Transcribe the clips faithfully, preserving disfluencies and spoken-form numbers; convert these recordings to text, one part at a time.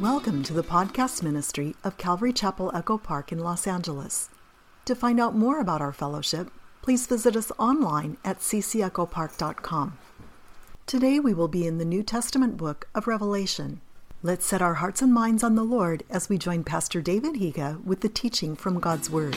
Welcome to the podcast ministry of Calvary Chapel Echo Park in Los Angeles. To find out more about our fellowship, please visit us online at c c echo park dot com. Today we will be in the New Testament book of Revelation. Let's set our hearts and minds on the Lord as we join Pastor David Higa with the teaching from God's Word.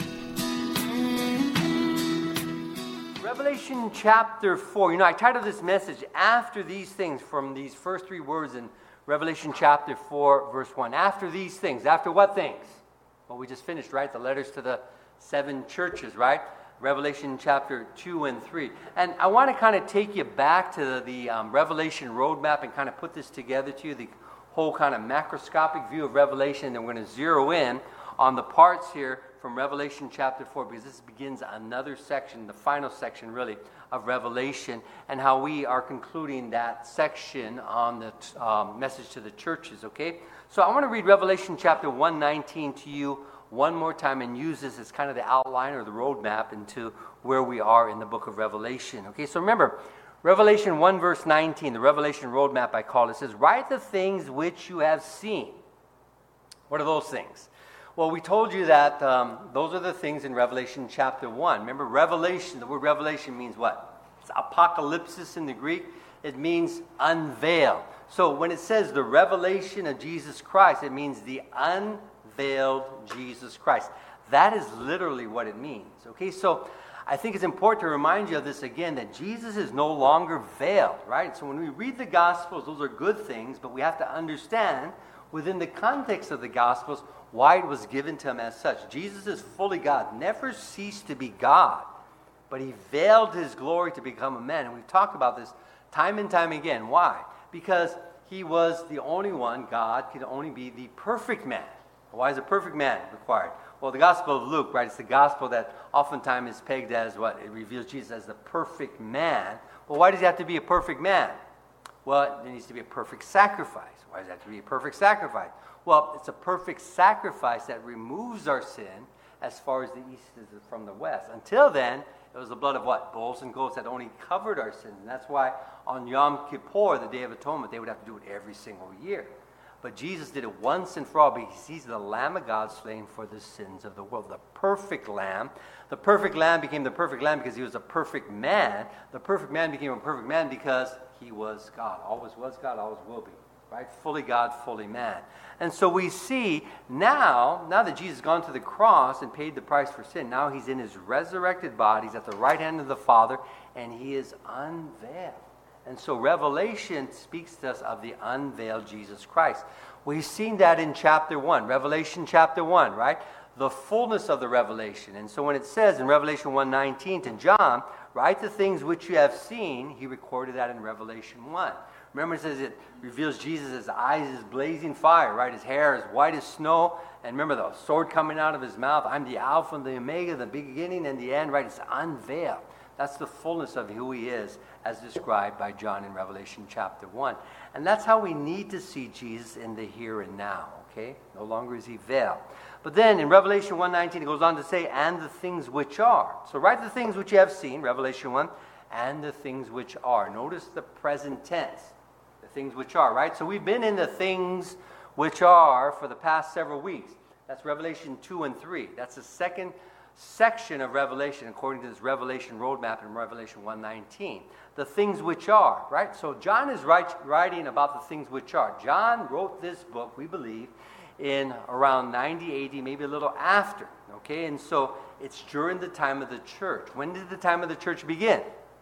Revelation chapter four. You know, I titled this message, After These Things, from these first three words in Revelation chapter four, verse one. After these things. After what things? Well, we just finished, right? The letters to the seven churches, right? Revelation chapter two and three. And I want to kind of take you back to the, the um, Revelation roadmap and kind of put this together to you, the whole kind of macroscopic view of Revelation. And we're going to zero in on the parts here from Revelation chapter four, because this begins another section, the final section really, of Revelation, and how we are concluding that section on the um, message to the churches, okay? So I want to read Revelation chapter one nineteen to you one more time and use this as kind of the outline or the roadmap into where we are in the book of Revelation, okay? So remember, Revelation one verse nineteen, the Revelation roadmap I call it, says, write the things which you have seen. What are those things? Well, we told you that um, those are the things in Revelation chapter one. Remember, revelation, the word revelation means what? It's apocalypsis in the Greek. It means unveil. So when it says the revelation of Jesus Christ, it means the unveiled Jesus Christ. That is literally what it means. Okay, so I think it's important to remind you of this again, that Jesus is no longer veiled, right? So when we read the Gospels, those are good things, but we have to understand within the context of the Gospels why it was given to him as such. Jesus is fully God, never ceased to be God, but he veiled his glory to become a man. And we've talked about this time and time again. Why? Because he was the only one, God could only be the perfect man. Why is a perfect man required? Well, the Gospel of Luke, right, it's the gospel that oftentimes is pegged as what? It reveals Jesus as the perfect man. Well, why does he have to be a perfect man? Well, there needs to be a perfect sacrifice. Why does it have to be a perfect sacrifice? Well, it's a perfect sacrifice that removes our sin as far as the east is from the west. Until then, it was the blood of what? Bulls and goats that only covered our sins. And that's why on Yom Kippur, the Day of Atonement, they would have to do it every single year. But Jesus did it once and for all because he's the Lamb of God slain for the sins of the world. The perfect Lamb. The perfect Lamb became the perfect Lamb because he was a perfect man. The perfect man became a perfect man because he was God. Always was God, always will be. Right? Fully God, fully man. And so we see now, now that Jesus has gone to the cross and paid the price for sin, now he's in his resurrected body, he's at the right hand of the Father, and he is unveiled. And so Revelation speaks to us of the unveiled Jesus Christ. We've seen that in chapter one, Revelation chapter one, right? The fullness of the revelation. And so when it says in Revelation one nineteen to John, write the things which you have seen, he recorded that in Revelation one. Remember, it says it reveals Jesus, his eyes is blazing fire, right? His hair is white as snow. And remember the sword coming out of his mouth. I'm the Alpha and the Omega, the beginning and the end, right? It's unveiled. That's the fullness of who he is as described by John in Revelation chapter one. And that's how we need to see Jesus in the here and now, okay? No longer is he veiled. But then in Revelation one nineteen, it goes on to say, and the things which are. So write the things which you have seen, Revelation one, and the things which are. Notice the present tense. Things which are, right? So we've been in the things which are for the past several weeks. That's Revelation two and three. That's the second section of Revelation according to this Revelation roadmap in Revelation one nineteen. The things which are, right? So John is write, writing about the things which are. John wrote this book, we believe, in around ninety, eighty, maybe a little after, okay? And so it's during the time of the church. When did the time of the church begin?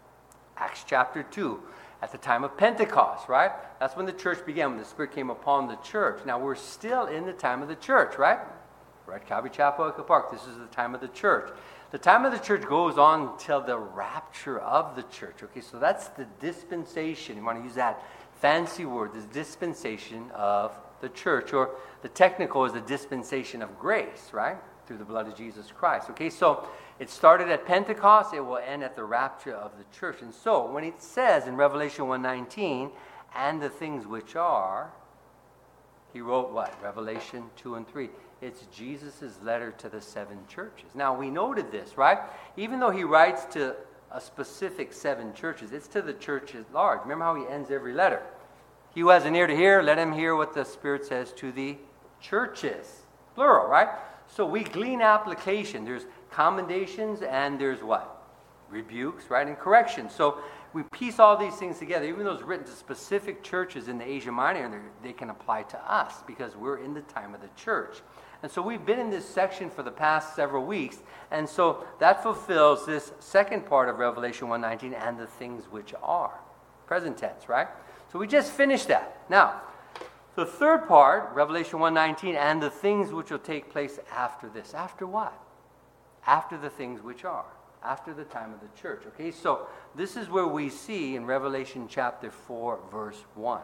Acts chapter two. At the time of Pentecost, right? That's when the church began, when the Spirit came upon the church. Now, we're still in the time of the church, right? We're at Calvary Chapel Echo Park. This is the time of the church. The time of the church goes on until the rapture of the church. Okay, so that's the dispensation. You want to use that fancy word, the dispensation of the church. Or the technical is the dispensation of grace, right? Through the blood of Jesus Christ. Okay, so it started at Pentecost, it will end at the rapture of the church. And so, when it says in Revelation one nineteen, and the things which are, he wrote what? Revelation two and three. It's Jesus' letter to the seven churches. Now, we noted this, right? Even though he writes to a specific seven churches, it's to the church at large. Remember how he ends every letter? He who has an ear to hear, let him hear what the Spirit says to the churches. Plural, right? So we glean application. There's commendations and there's what? Rebukes, right? And corrections. So we piece all these things together. Even though it's written to specific churches in the Asia Minor, they can apply to us because we're in the time of the church. And so we've been in this section for the past several weeks. And so that fulfills this second part of Revelation one nineteen, and the things which are. Present tense, right? So we just finished that. Now, the third part, Revelation one nineteen, and the things which will take place after this. After what? After the things which are. After the time of the church. Okay, so this is where we see in Revelation chapter four, verse one.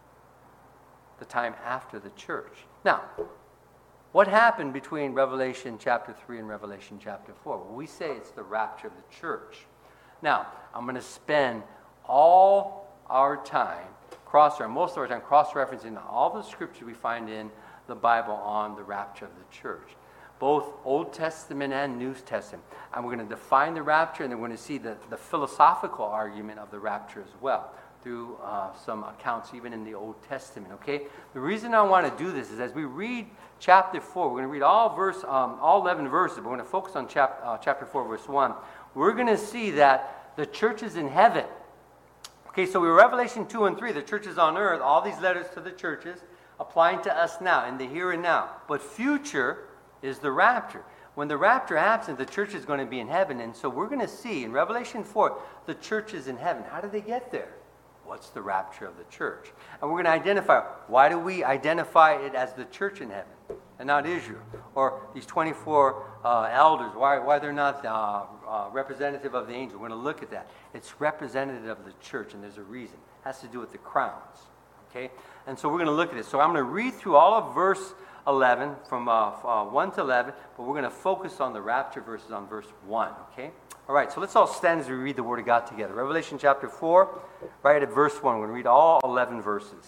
The time after the church. Now, what happened between Revelation chapter three and Revelation chapter four? Well, we say it's the rapture of the church. Now, I'm going to spend all our time, cross most of our time, cross-referencing all the scripture we find in the Bible on the rapture of the church. Both Old Testament and New Testament. And we're going to define the rapture, and then we're going to see the, the philosophical argument of the rapture as well, through uh, some accounts even in the Old Testament, okay? The reason I want to do this is as we read chapter four, we're going to read all verse, um, all eleven verses, but we're going to focus on chap, uh, chapter four, verse one. We're going to see that the church is in heaven. Okay, so we were Revelation two and three, the church is on earth, all these letters to the churches, applying to us now, in the here and now. But future is the rapture. When the rapture happens, the church is going to be in heaven. And so we're going to see in Revelation four, the church is in heaven. How do they get there? What's the rapture of the church? And we're going to identify, why do we identify it as the church in heaven and not Israel? Or these twenty-four uh, elders, why, why they're not uh, uh, representative of the angel? We're going to look at that. It's representative of the church, and there's a reason. It has to do with the crowns. Okay? And so we're going to look at it. So I'm going to read through all of verse eleven, from uh, uh, one to eleven, but we're going to focus on the rapture verses on verse one, okay? All right, so let's all stand as we read the Word of God together. Revelation chapter four, right at verse one. We're going to read all eleven verses.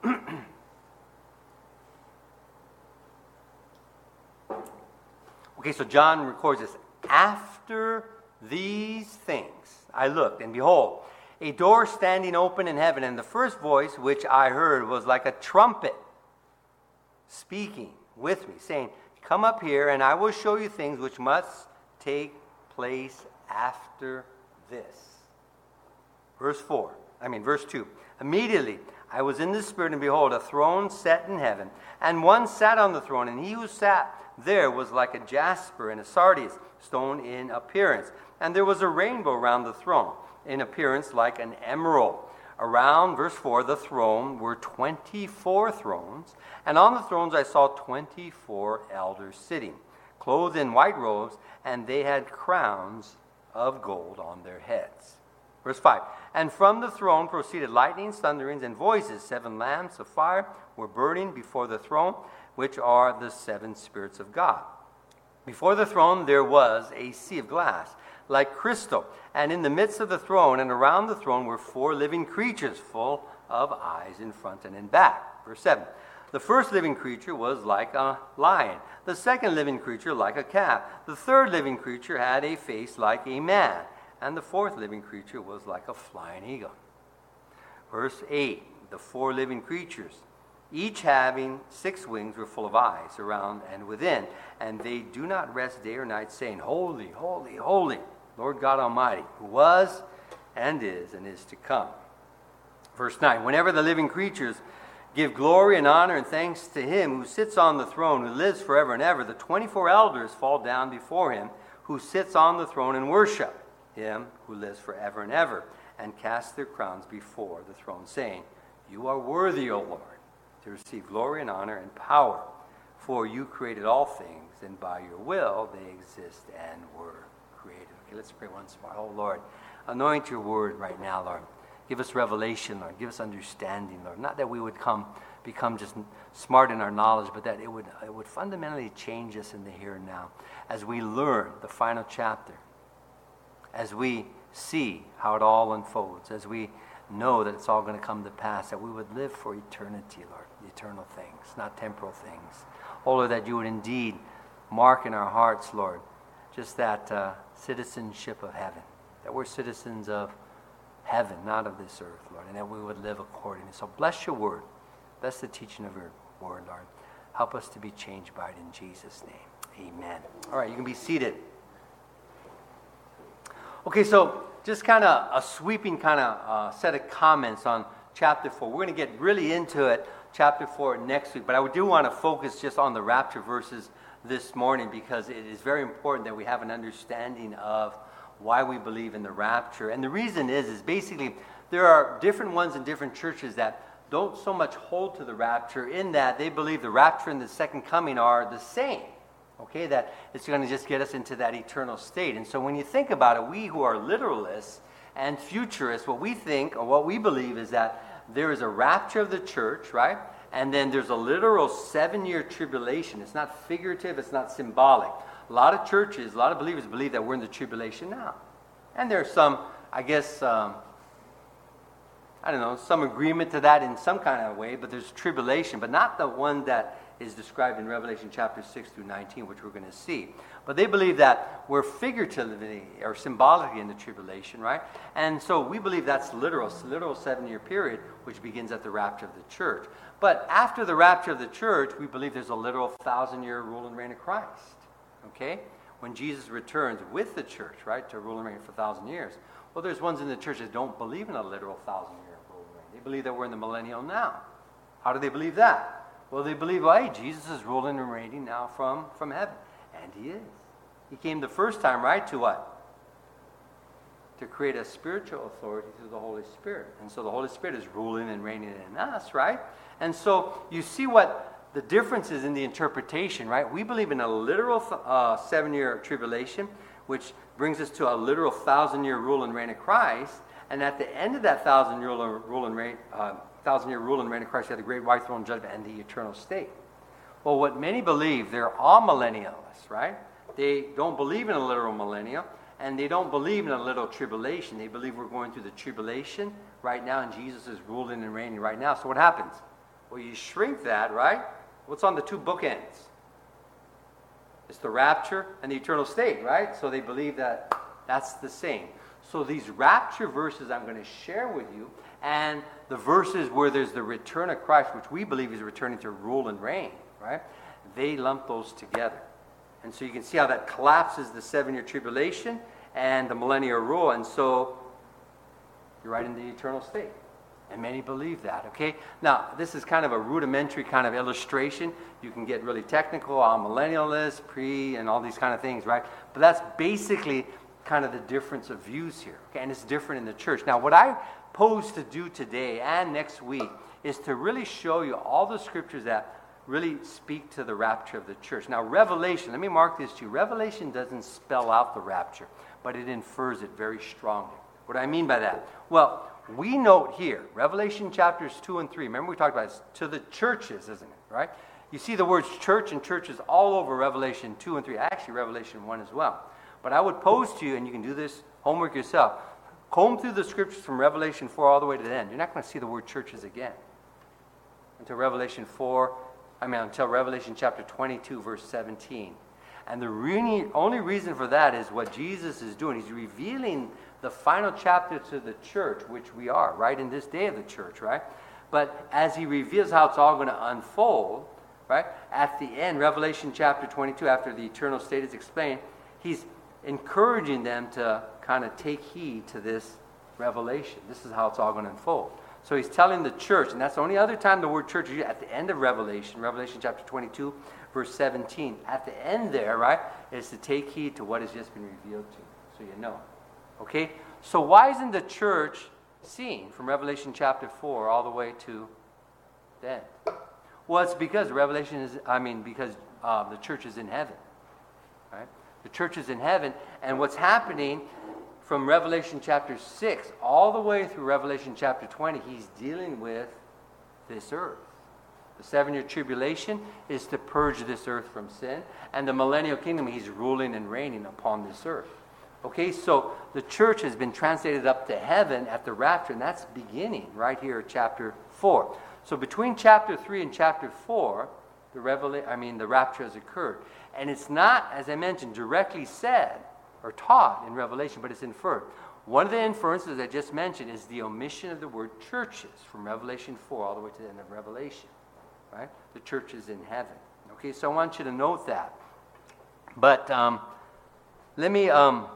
Okay, so John records this. After these things I looked, and behold, a door standing open in heaven, and the first voice which I heard was like a trumpet, speaking with me, saying, come up here, and I will show you things which must take place after this. Verse four, I mean verse two. Immediately I was in the Spirit, and behold, a throne set in heaven, and one sat on the throne, and he who sat there was like a jasper and a sardius stone in appearance. And there was a rainbow around the throne, in appearance like an emerald. Around, verse four, the throne were twenty-four thrones, and on the thrones I saw twenty-four elders sitting, clothed in white robes, and they had crowns of gold on their heads. Verse five, and from the throne proceeded lightnings, thunderings, and voices. Seven lamps of fire were burning before the throne, which are the seven spirits of God. Before the throne there was a sea of glass, like crystal, and in the midst of the throne and around the throne were four living creatures, full of eyes in front and in back. Verse seven, the first living creature was like a lion, the second living creature like a calf, the third living creature had a face like a man, and the fourth living creature was like a flying eagle. Verse eight, the four living creatures, each having six wings, were full of eyes around and within, and they do not rest day or night, saying, Holy, holy, holy, Lord God Almighty, who was and is and is to come. Verse nine, whenever the living creatures give glory and honor and thanks to him who sits on the throne, who lives forever and ever, the twenty-four elders fall down before him who sits on the throne and worship him who lives forever and ever, and cast their crowns before the throne, saying, You are worthy, O Lord, to receive glory and honor and power, for you created all things, and by your will they exist and were created. Okay, let's pray once more. Oh, Lord, anoint your word right now, Lord. Give us revelation, Lord. Give us understanding, Lord. Not that we would come become just smart in our knowledge, but that it would, it would fundamentally change us in the here and now as we learn the final chapter, as we see how it all unfolds, as we know that it's all going to come to pass, that we would live for eternity, Lord, eternal things, not temporal things. Oh, Lord, that you would indeed mark in our hearts, Lord, just that uh, citizenship of heaven, that we're citizens of heaven, not of this earth, Lord, and that we would live accordingly. So bless your word. Bless the teaching of your word, Lord. Help us to be changed by it in Jesus' name. Amen. All right, you can be seated. Okay, so just kind of a sweeping kind of uh, set of comments on chapter four. We're going to get really into it, chapter four, next week. But I do want to focus just on the rapture verses this morning because it is very important that we have an understanding of why we believe in the rapture. And the reason is, is basically there are different ones in different churches that don't so much hold to the rapture in that they believe the rapture and the second coming are the same. Okay, that it's going to just get us into that eternal state. And so when you think about it, we who are literalists and futurists, what we think or what we believe is that there is a rapture of the church, right? And then there's a literal seven-year tribulation. It's not figurative, it's not symbolic. A lot of churches, a lot of believers believe that we're in the tribulation now. And there's some, I guess, um, I don't know, some agreement to that in some kind of way, but there's tribulation, but not the one that is described in Revelation chapter six through nineteen, which we're going to see. But they believe that we're figuratively or symbolically in the tribulation, right? And so we believe that's literal, it's a literal seven-year period, which begins at the rapture of the church. But after the rapture of the church, we believe there's a literal thousand-year rule and reign of Christ, okay? When Jesus returns with the church, right, to rule and reign for a thousand years. Well, there's ones in the church that don't believe in a literal thousand-year rule and reign. They believe that we're in the millennial now. How do they believe that? Well, they believe, well, hey, Jesus is ruling and reigning now from, from heaven. And he is. He came the first time, right, to what? To create a spiritual authority through the Holy Spirit. And so the Holy Spirit is ruling and reigning in us, right? And so you see what the difference is in the interpretation, right? We believe in a literal uh, seven-year tribulation, which brings us to a literal thousand-year rule and reign of Christ. And at the end of that thousand-year rule and reign, uh, thousand-year rule and reign of Christ, you have the great white throne judgment and the eternal state. Well, what many believe, they're all millennialists, right? They don't believe in a literal millennium, and they don't believe in a literal tribulation. They believe we're going through the tribulation right now, and Jesus is ruling and reigning right now. So what happens? Well, you shrink that, right? What's on the two bookends? It's the rapture and the eternal state, right? So they believe that that's the same. So these rapture verses I'm going to share with you, and the verses where there's the return of Christ, which we believe is returning to rule and reign, right? They lump those together. And so you can see how that collapses the seven-year tribulation and the millennial rule. And so you're right in the eternal state. And many believe that, okay? Now, this is kind of a rudimentary kind of illustration. You can get really technical on millennialists, pre, and all these kind of things, right? But that's basically kind of the difference of views here, okay? And it's different in the church. Now, what I pose to do today and next week is to really show you all the scriptures that really speak to the rapture of the church. Now, Revelation, let me mark this to you. Revelation doesn't spell out the rapture, but it infers it very strongly. What do I mean by that? Well, we note here, Revelation chapters two and three, remember we talked about it, to the churches, isn't it, right? You see the words church and churches all over Revelation two and three, actually Revelation one as well. But I would pose to you, and you can do this homework yourself, comb through the scriptures from Revelation four all the way to the end. You're not going to see the word churches again until Revelation four, I mean, until Revelation chapter twenty-two, verse seventeen. And the really, only reason for that is what Jesus is doing. He's revealing the final chapter to the church, which we are, right, in this day of the church, right? But as he reveals how it's all going to unfold, right, at the end, Revelation chapter twenty-two, after the eternal state is explained, he's encouraging them to kind of take heed to this revelation. This is how it's all going to unfold. So he's telling the church, and that's the only other time the word church is used, at the end of Revelation, Revelation chapter twenty-two, verse seventeen. At the end there, right, is to take heed to what has just been revealed to you, so you know. Okay? So why isn't the church seen from Revelation chapter four all the way to the end? Well, it's because Revelation is, I mean, because uh, the church is in heaven, right? The church is in heaven, and what's happening from Revelation chapter six all the way through Revelation chapter twenty, he's dealing with this earth. The seven-year tribulation is to purge this earth from sin, and the millennial kingdom, he's ruling and reigning upon this earth. Okay, so the church has been translated up to heaven at the rapture, and that's beginning right here at chapter four. So between chapter three and chapter four, the revela- I mean the rapture has occurred. And it's not, as I mentioned, directly said or taught in Revelation, but it's inferred. one of the inferences I just mentioned is the omission of the word churches from Revelation four all the way to the end of Revelation, right? The churches in heaven. Okay, so I want you to note that. But um, let me... Um,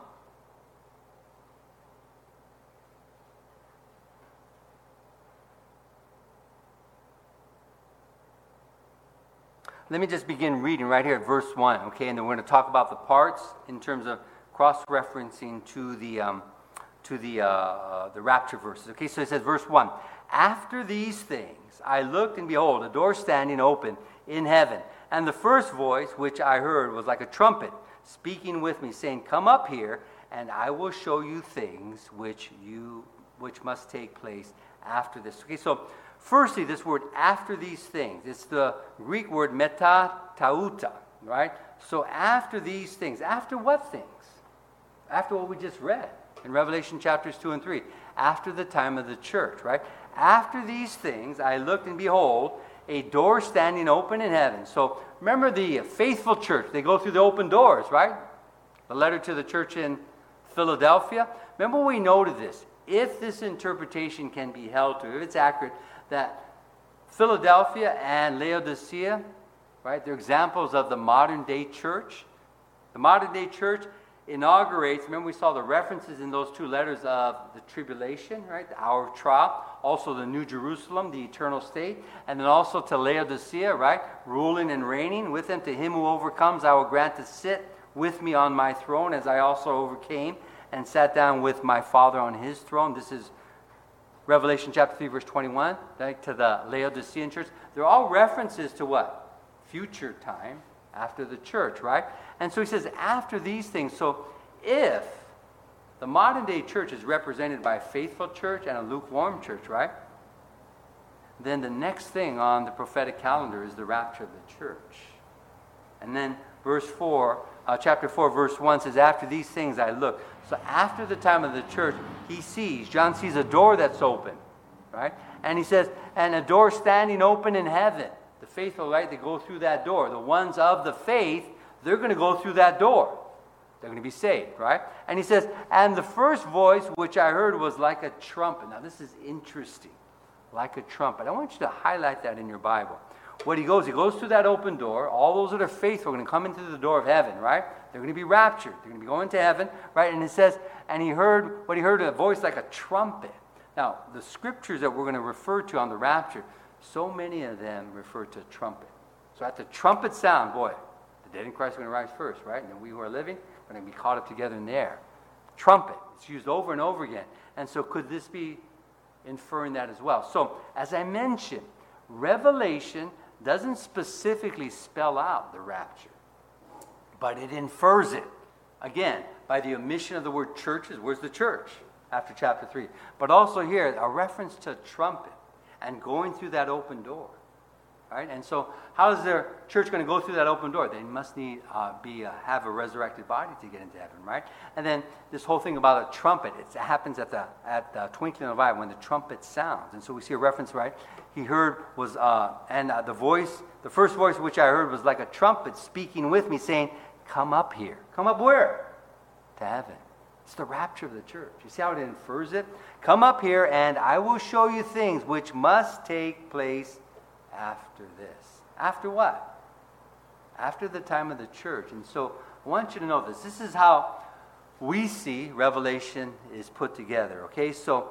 Let me just begin reading right here at verse one, okay? And then we're going to talk about the parts in terms of cross-referencing to the um, to the uh, uh, the rapture verses. Okay, so it says, verse one, after these things I looked, and behold, a door standing open in heaven. And the first voice which I heard was like a trumpet speaking with me, saying, come up here, and I will show you things which you which must take place after this. Okay, so firstly, this word after these things, it's the Greek word meta tauta, right? So after these things, after what things? After what we just read in Revelation chapters two and three, after the time of the church, right? After these things, I looked, and behold, a door standing open in heaven. So remember the faithful church, they go through the open doors, right? The letter to the church in Philadelphia. Remember we noted this. If this interpretation can be held to, if it's accurate, that Philadelphia and Laodicea, right, they're examples of the modern day church. The modern day church inaugurates, remember we saw the references in those two letters of the tribulation, right, the hour of trial, also the New Jerusalem, the eternal state, and then also to Laodicea, right, ruling and reigning with him. To him who overcomes, I will grant to sit with me on my throne, as I also overcame and sat down with my Father on his throne. This is Revelation chapter three, verse twenty-one, right, to the Laodicean church. They're all references to what? Future time after the church, right? And so he says, after these things. So if the modern day church is represented by a faithful church and a lukewarm church, right? Then the next thing on the prophetic calendar is the rapture of the church. And then verse four, uh, chapter four, verse one says, after these things I look. So after the time of the church, he sees, John sees a door that's open, right? And he says, and a door standing open in heaven. The faithful, right, they go through that door. The ones of the faith, they're going to go through that door. They're going to be saved, right? And he says, and the first voice which I heard was like a trumpet. Now this is interesting. Like a trumpet. I want you to highlight that in your Bible. What he goes, he goes through that open door. All those that are faithful are going to come into the door of heaven, right? They're going to be raptured. They're going to be going to heaven, right? And it says, and he heard, what he heard, a voice like a trumpet. Now, the scriptures that we're going to refer to on the rapture, so many of them refer to trumpet. So at the trumpet sound, boy, the dead in Christ are going to rise first, right? And then we who are living are going to be caught up together in the air. Trumpet. It's used over and over again. And so could this be inferring that as well? So, as I mentioned, Revelation doesn't specifically spell out the rapture, but it infers it. Again, by the omission of the word churches. Where's the church? After chapter three. But also here, a reference to trumpet and going through that open door. Right? And so, how is their church going to go through that open door? They must need uh, be uh, have a resurrected body to get into heaven, right? And then this whole thing about a trumpet, it happens at the at the twinkling of an eye when the trumpet sounds. And so we see a reference, right? He heard was uh, and uh, the voice, the first voice which I heard was like a trumpet speaking with me, saying, "Come up here." Come up where? To heaven. It's the rapture of the church. You see how it infers it? Come up here, and I will show you things which must take place after this. After what? After the time of the church. And so I want you to know this. This is how we see Revelation is put together. Okay, so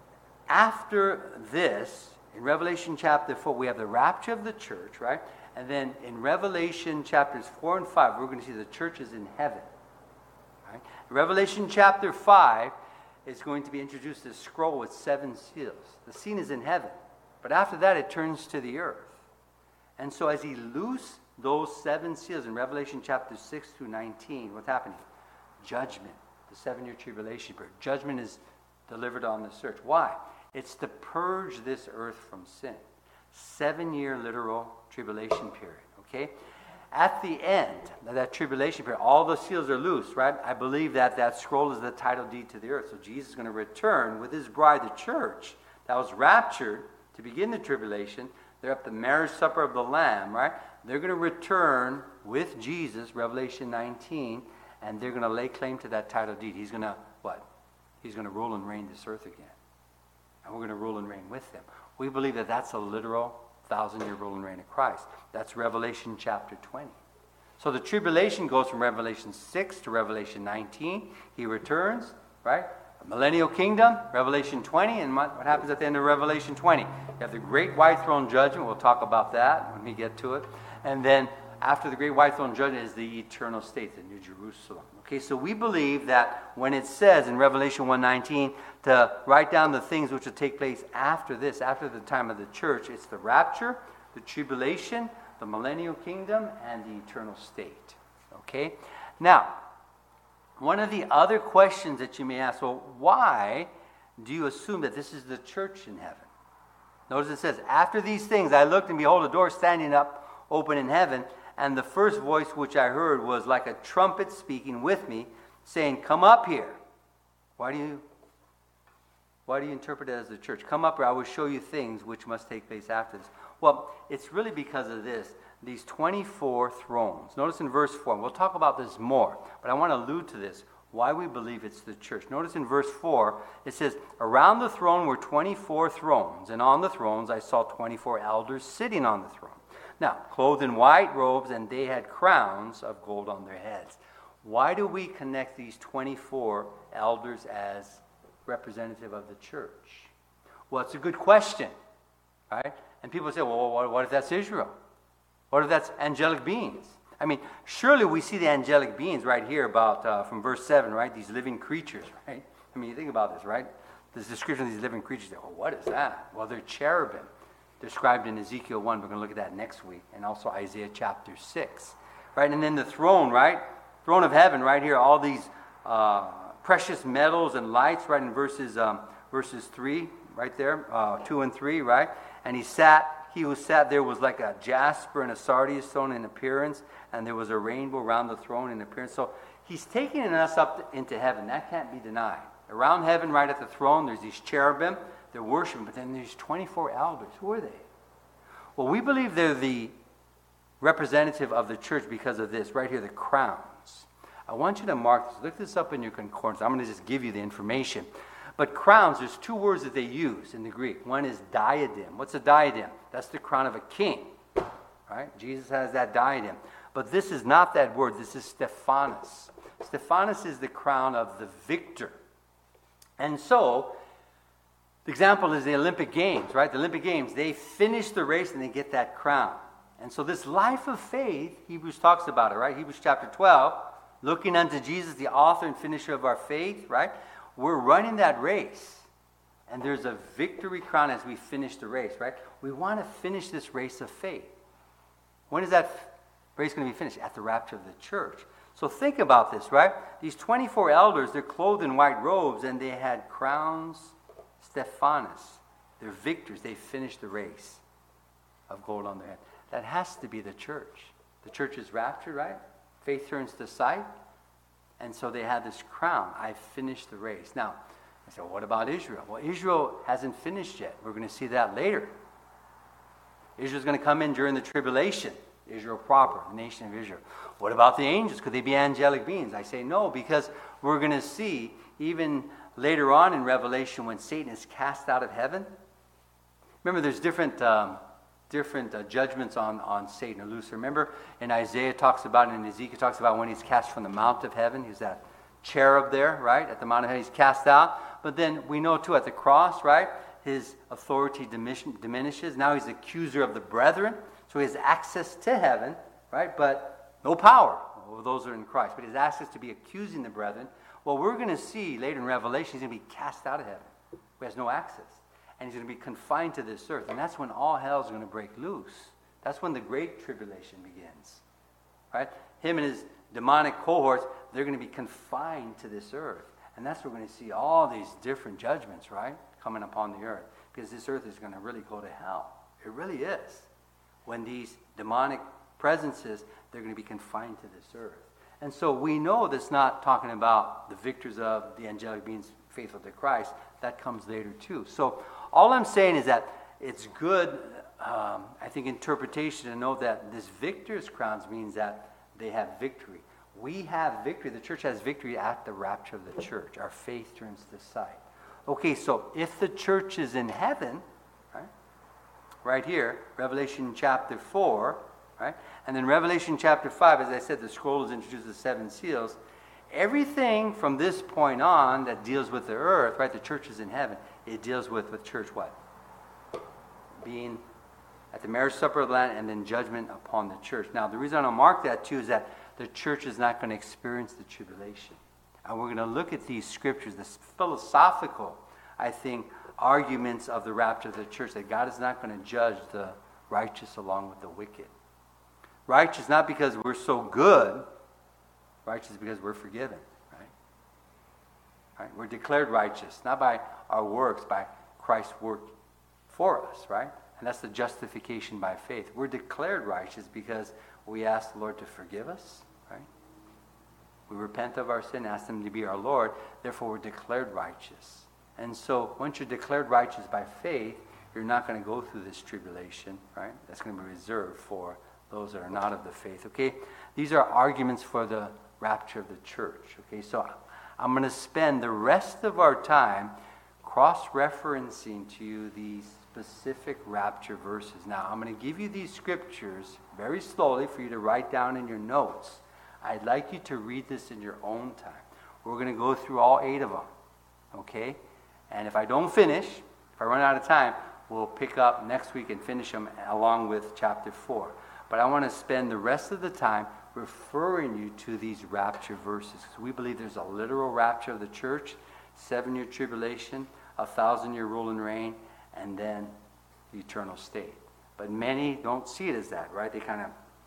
after this, in Revelation chapter four, we have the rapture of the church, right? And then in Revelation chapters four and five, we're going to see the church is in heaven. Right? In Revelation chapter five is going to be introduced this scroll with seven seals. The scene is in heaven. But after that, it turns to the earth. And so as he loosed those seven seals in Revelation chapter six through nineteen, what's happening? Judgment, the seven-year tribulation period. Judgment is delivered on this earth. Why? It's to purge this earth from sin. Seven-year literal tribulation period, okay? At the end of that tribulation period, all the seals are loose, right? I believe that that scroll is the title deed to the earth. So Jesus is going to return with his bride, the church, that was raptured to begin the tribulation. They're at the marriage supper of the Lamb, right? They're going to return with Jesus, Revelation nineteen, and they're going to lay claim to that title deed. He's going to, what? He's going to rule and reign this earth again. And we're going to rule and reign with him. We believe that that's a literal thousand-year rule and reign of Christ. That's Revelation chapter twenty. So the tribulation goes from Revelation six to Revelation nineteen. He returns, right? A millennial kingdom, Revelation twenty. And what, what happens at the end of Revelation twenty? You have the great white throne judgment. We'll talk about that when we get to it. And then after the great white throne judgment is the eternal state, the New Jerusalem. Okay, so we believe that when it says in Revelation one nineteen to write down the things which will take place after this, after the time of the church, it's the rapture, the tribulation, the millennial kingdom, and the eternal state. Okay? Now, one of the other questions that you may ask, well, why do you assume that this is the church in heaven? Notice it says, after these things I looked, and behold, a door standing up open in heaven, and the first voice which I heard was like a trumpet speaking with me, saying, come up here. Why do you, why do you interpret it as the church? Come up here, I will show you things which must take place after this. Well, it's really because of this. These twenty-four thrones. Notice in verse four, and we'll talk about this more, but I want to allude to this, why we believe it's the church. Notice in verse four, it says, around the throne were twenty-four thrones, and on the thrones I saw twenty-four elders sitting on the throne. Now, clothed in white robes, and they had crowns of gold on their heads. Why do we connect these twenty-four elders as representative of the church? Well, it's a good question, right? And people say, well, what, what if that's Israel? What if that's angelic beings? I mean, surely we see the angelic beings right here about, uh, from verse seven, right? These living creatures, right? I mean, you think about this, right? This description of these living creatures. Well, what is that? Well, they're cherubim, described in Ezekiel one. We're going to look at that next week. And also Isaiah chapter six, right? And then the throne, right? Throne of heaven, right here. All these uh, precious metals and lights, right? In verses um, verses three, right there, uh, two and three, right? And he sat, he who sat there was like a jasper and a sardius stone in appearance, and there was a rainbow around the throne in appearance. So he's taking us up into heaven. That can't be denied. Around heaven, right at the throne, there's these cherubim. They're worshiping, but then there's twenty-four elders. Who are they? Well, we believe they're the representative of the church because of this. Right here, the crowns. I want you to mark this. Look this up in your concordance. I'm going to just give you the information. But crowns, there's two words that they use in the Greek. One is diadem. What's a diadem? That's the crown of a king. Right? Jesus has that diadem. But this is not that word. This is Stephanos. Stephanos is the crown of the victor. And so, the example is the Olympic Games, right? The Olympic Games, they finish the race and they get that crown. And so this life of faith, Hebrews talks about it, right? Hebrews chapter twelve, looking unto Jesus, the author and finisher of our faith, right? We're running that race. And there's a victory crown as we finish the race, right? We want to finish this race of faith. When is that race going to be finished? At the rapture of the church. So think about this, right? These twenty-four elders, they're clothed in white robes, and they had crowns, Stephanos. They're victors. They finished the race of gold on their head. That has to be the church. The church is raptured, right? Faith turns to sight. And so they had this crown. I finished the race. Now, I said, well, what about Israel? Well, Israel hasn't finished yet. We're going to see that later. Israel's going to come in during the tribulation. Israel proper, the nation of Israel. What about the angels? Could they be angelic beings? I say no, because we're going to see even later on in Revelation when Satan is cast out of heaven. Remember, there's different um, different uh, judgments on, on Satan or Lucifer. Remember, in Isaiah talks about, and in Ezekiel talks about when he's cast from the mount of heaven. He's that cherub there, right? At the mount of heaven, he's cast out. But then we know too at the cross, right? His authority diminishes. Now he's accuser of the brethren. So he has access to heaven, right? But no power over those who are in Christ. But he has access to be accusing the brethren. Well, we're going to see later in Revelation, he's going to be cast out of heaven. He has no access. And he's going to be confined to this earth. And that's when all hell is going to break loose. That's when the great tribulation begins. Right? Him and his demonic cohorts, they're going to be confined to this earth. And that's where we're going to see all these different judgments, right? Coming upon the earth. Because this earth is going to really go to hell. It really is. When these demonic presences, they're going to be confined to this earth. And so we know that's not talking about the victors of the angelic beings faithful to Christ. That comes later too. So all I'm saying is that it's good, um, I think, interpretation to know that this victor's crowns means that they have victory. we have victory. The church has victory at the rapture of the church. Our faith turns to sight. Okay, so if the church is in heaven, right, right here, Revelation chapter four, right, and then Revelation chapter five, as I said, the scroll is introduced as seven seals. Everything from this point on that deals with the earth, right, the church is in heaven, it deals with the church what? Being at the marriage supper of the Lamb and then judgment upon the church. Now, the reason I mark that too is that the church is not going to experience the tribulation. And we're going to look at these scriptures, this philosophical, I think, arguments of the rapture of the church, that God is not going to judge the righteous along with the wicked. Righteous not because we're so good, righteous because we're forgiven, right? Right? We're declared righteous, not by our works, by Christ's work for us, right? And that's the justification by faith. We're declared righteous because we ask the Lord to forgive us, right? We repent of our sin, ask Him to be our Lord. Therefore, we're declared righteous. And so, once you're declared righteous by faith, you're not going to go through this tribulation, right? That's going to be reserved for those that are not of the faith, okay? These are arguments for the rapture of the church, okay? So, I'm going to spend the rest of our time cross-referencing to you these specific rapture verses. Now, I'm going to give you these scriptures very slowly for you to write down in your notes. I'd like you to read this in your own time. We're going to go through all eight of them, okay? And if I don't finish, if I run out of time, we'll pick up next week and finish them along with chapter four. But I want to spend the rest of the time referring you to these rapture verses, because we believe there's a literal rapture of the church, seven-year tribulation, a thousand-year rule and reign, and then the eternal state. But many don't see it as that, right? They kind of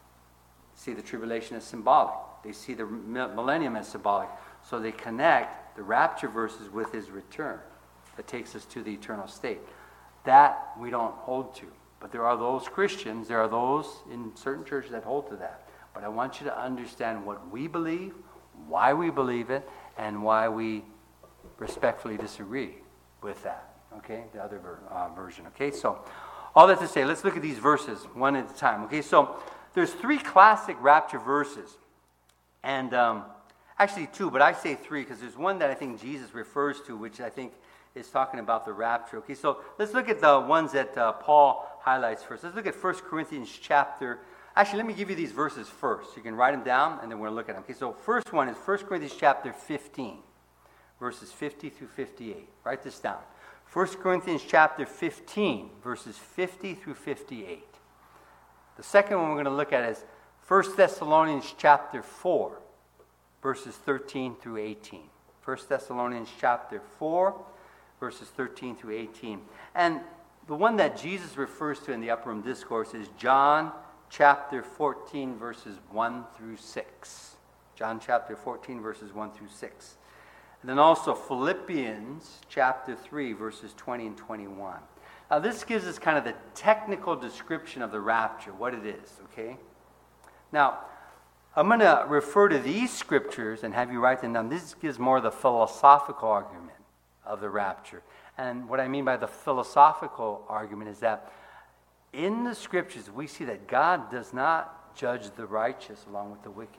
see the tribulation as symbolic. They see the millennium as symbolic. So they connect the rapture verses with His return that takes us to the eternal state. That we don't hold to. But there are those Christians, there are those in certain churches that hold to that. But I want you to understand what we believe, why we believe it, and why we respectfully disagree with that. Okay, the other ver- uh, version. Okay, so all that to say, let's look at these verses one at a time. Okay, so there's three classic rapture verses, and um, actually two, but I say three because there's one that I think Jesus refers to, which I think is talking about the rapture. Okay, so let's look at the ones that uh, Paul highlights first. Let's look at First Corinthians chapter. Actually, let me give you these verses first. You can write them down, and then we're going to look at them. Okay, so first one is First Corinthians chapter fifteen, verses fifty through fifty-eight. Write this down. First Corinthians chapter fifteen, verses fifty through fifty-eight. The second one we're going to look at is First Thessalonians chapter four, verses thirteen through eighteen. First Thessalonians chapter four, verses thirteen through eighteen. And the one that Jesus refers to in the Upper Room Discourse is John chapter fourteen, verses one through six. John chapter fourteen, verses one through six. And then also Philippians chapter three, verses twenty and twenty-one. Now this gives us kind of the technical description of the rapture, what it is, okay? Now, I'm going to refer to these scriptures and have you write them down. This gives more of the philosophical argument of the rapture. And what I mean by the philosophical argument is that in the scriptures we see that God does not judge the righteous along with the wicked.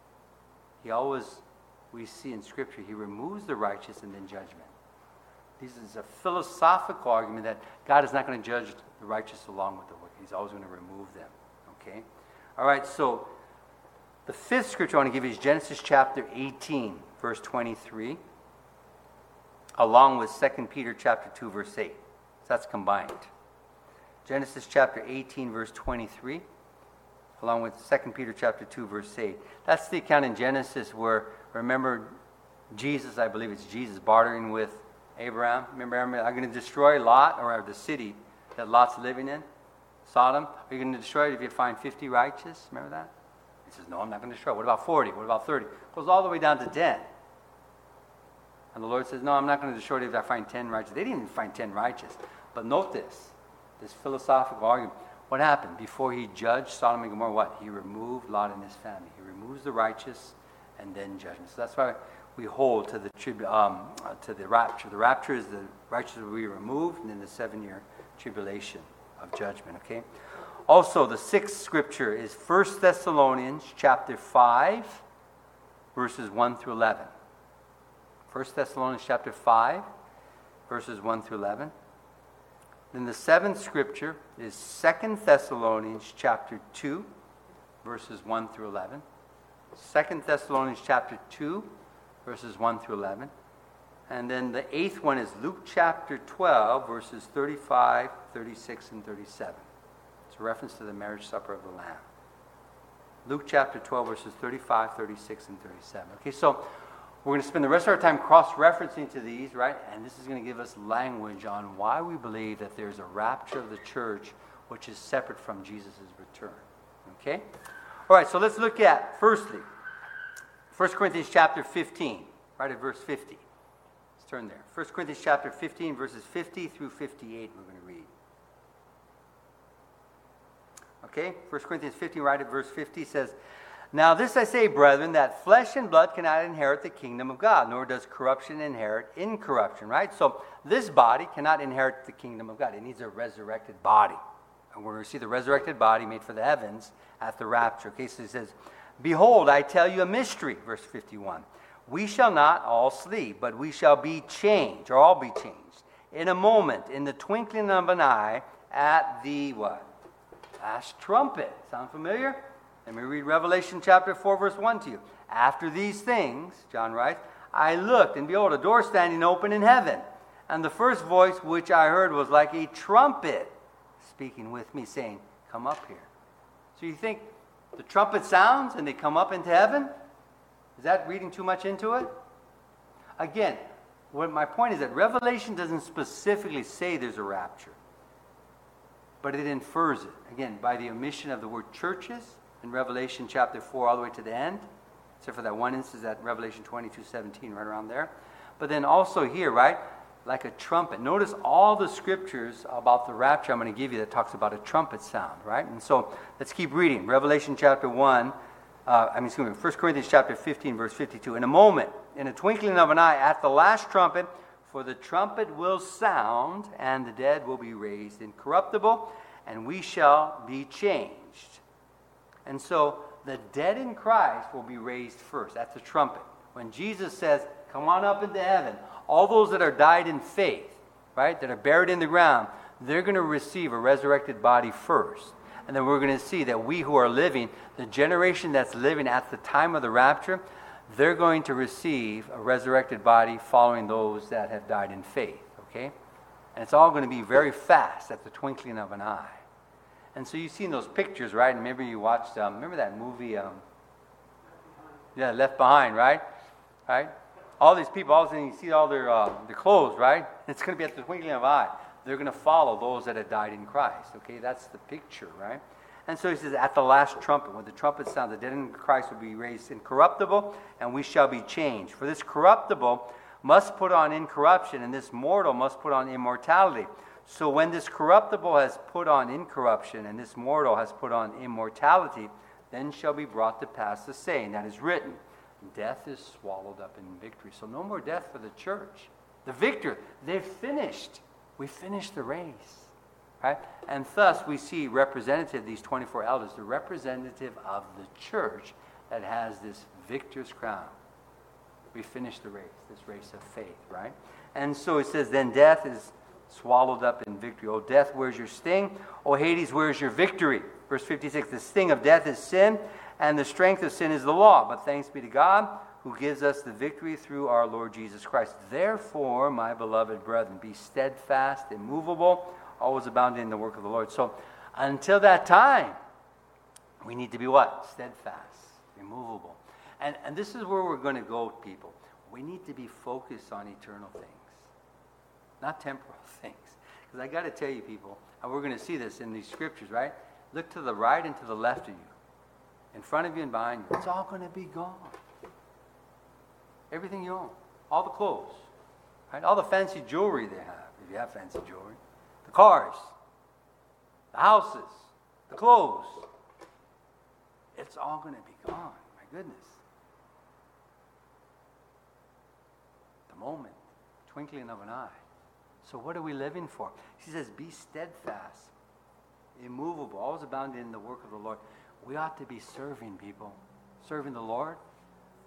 He always... we see in Scripture, He removes the righteous and then judgment. This is a philosophical argument that God is not going to judge the righteous along with the wicked. He's always going to remove them. Okay? All right, so the fifth scripture I want to give you is Genesis chapter eighteen, verse twenty-three, along with Second Peter chapter two, verse eight. So that's combined. Genesis chapter eighteen, verse twenty-three, along with Second Peter chapter two, verse eight. That's the account in Genesis where, remember, Jesus, I believe it's Jesus, bartering with Abraham. Remember, I'm going to destroy Lot, or the city that Lot's living in, Sodom. Are you going to destroy it if you find fifty righteous? Remember that? He says, no, I'm not going to destroy it. What about forty? What about thirty? Goes all the way down to ten. And the Lord says, no, I'm not going to destroy it if I find ten righteous. They didn't even find ten righteous. But note this, this philosophical argument. What happened? Before He judged Sodom and Gomorrah, what? He removed Lot and his family. He removes the righteous and then judgment. So that's why we hold to the tribu- um, uh, to the rapture. The rapture is the righteous will be removed, and then the seven-year tribulation of judgment. Okay. Also, the sixth scripture is First Thessalonians chapter five, verses one through eleven. First Thessalonians chapter five, verses one through eleven. Then the seventh scripture is Second Thessalonians chapter two, verses one through eleven. Second Thessalonians chapter two, verses one through eleven. And then the eighth one is Luke chapter twelve, verses thirty-five, thirty-six, and thirty-seven. It's a reference to the marriage supper of the Lamb. Luke chapter twelve, verses thirty-five, thirty-six, and thirty-seven. Okay, so we're going to spend the rest of our time cross-referencing to these, right? And this is going to give us language on why we believe that there's a rapture of the church which is separate from Jesus' return. Okay? All right, so let's look at, firstly, First Corinthians chapter fifteen, right at verse fifty. Let's turn there. First Corinthians chapter fifteen, verses fifty through fifty-eight, we're going to read. Okay, First Corinthians fifteen, right at verse fifty, says, "Now this I say, brethren, that flesh and blood cannot inherit the kingdom of God, nor does corruption inherit incorruption." Right? So this body cannot inherit the kingdom of God. It needs a resurrected body. And we're going to see the resurrected body made for the heavens at the rapture. Okay, so it says, "Behold, I tell you a mystery," verse fifty-one. "We shall not all sleep, but we shall be changed," or all be changed, "in a moment, in the twinkling of an eye, at the," what? "Last trumpet." Sound familiar? Let me read Revelation chapter four, verse one to you. "After these things," John writes, "I looked, and behold, a door standing open in heaven. And the first voice which I heard was like a trumpet speaking with me, saying, 'Come up here.'" So you think the trumpet sounds and they come up into heaven? Is that reading too much into it? Again, what my point is that Revelation doesn't specifically say there's a rapture, but it infers it. Again, by the omission of the word churches in Revelation chapter four all the way to the end, except for that one instance at Revelation twenty-two seventeen, right around there. But then also here, right, like a trumpet. Notice all the scriptures about the rapture I'm going to give you that talks about a trumpet sound, right? And so let's keep reading. Revelation chapter one, uh, I mean, excuse me, First Corinthians chapter fifteen, verse fifty-two. "In a moment, in a twinkling of an eye, at the last trumpet, for the trumpet will sound, and the dead will be raised incorruptible, and we shall be changed." And so the dead in Christ will be raised first. That's the trumpet. When Jesus says, "Come on up into heaven," all those that are died in faith, right, that are buried in the ground, they're going to receive a resurrected body first. And then we're going to see that we who are living, the generation that's living at the time of the rapture, they're going to receive a resurrected body following those that have died in faith, okay? And it's all going to be very fast at the twinkling of an eye. And so you've seen those pictures, right? And maybe you watched, um, remember that movie, um, yeah, Left Behind, right? Right? All these people, all of a sudden you see all their, uh, their clothes, right? It's going to be at the twinkling of an eye. They're going to follow those that have died in Christ, okay? That's the picture, right? And so he says, at the last trumpet, when the trumpet sounds, the dead in Christ will be raised incorruptible, and we shall be changed. For this corruptible must put on incorruption, and this mortal must put on immortality. So when this corruptible has put on incorruption, and this mortal has put on immortality, then shall be brought to pass the saying that is written, death is swallowed up in victory. So no more death for the church. The victor, they've finished. We finished the race. Right? And thus we see representative, these twenty-four elders, the representative of the church that has this victor's crown. We finished the race, this race of faith, right? And so it says, then death is swallowed up in victory. O death, where's your sting? O Hades, where's your victory? Verse fifty-six, the sting of death is sin, and the strength of sin is the law. But thanks be to God, who gives us the victory through our Lord Jesus Christ. Therefore, my beloved brethren, be steadfast, immovable, always abounding in the work of the Lord. So, until that time, we need to be what? Steadfast, immovable. And, and this is where we're going to go, people. We need to be focused on eternal things, not temporal things. Because I got to tell you, people, and we're going to see this in these scriptures, right? Look to the right and to the left of you, in front of you and behind you. It's all going to be gone. Everything you own, all the clothes, right? All the fancy jewelry they have, if you have fancy jewelry, the cars, the houses, the clothes. It's all going to be gone. My goodness. The moment, twinkling of an eye. So what are we living for? He says, be steadfast, immovable, always abounding in the work of the Lord. We ought to be serving people, serving the Lord.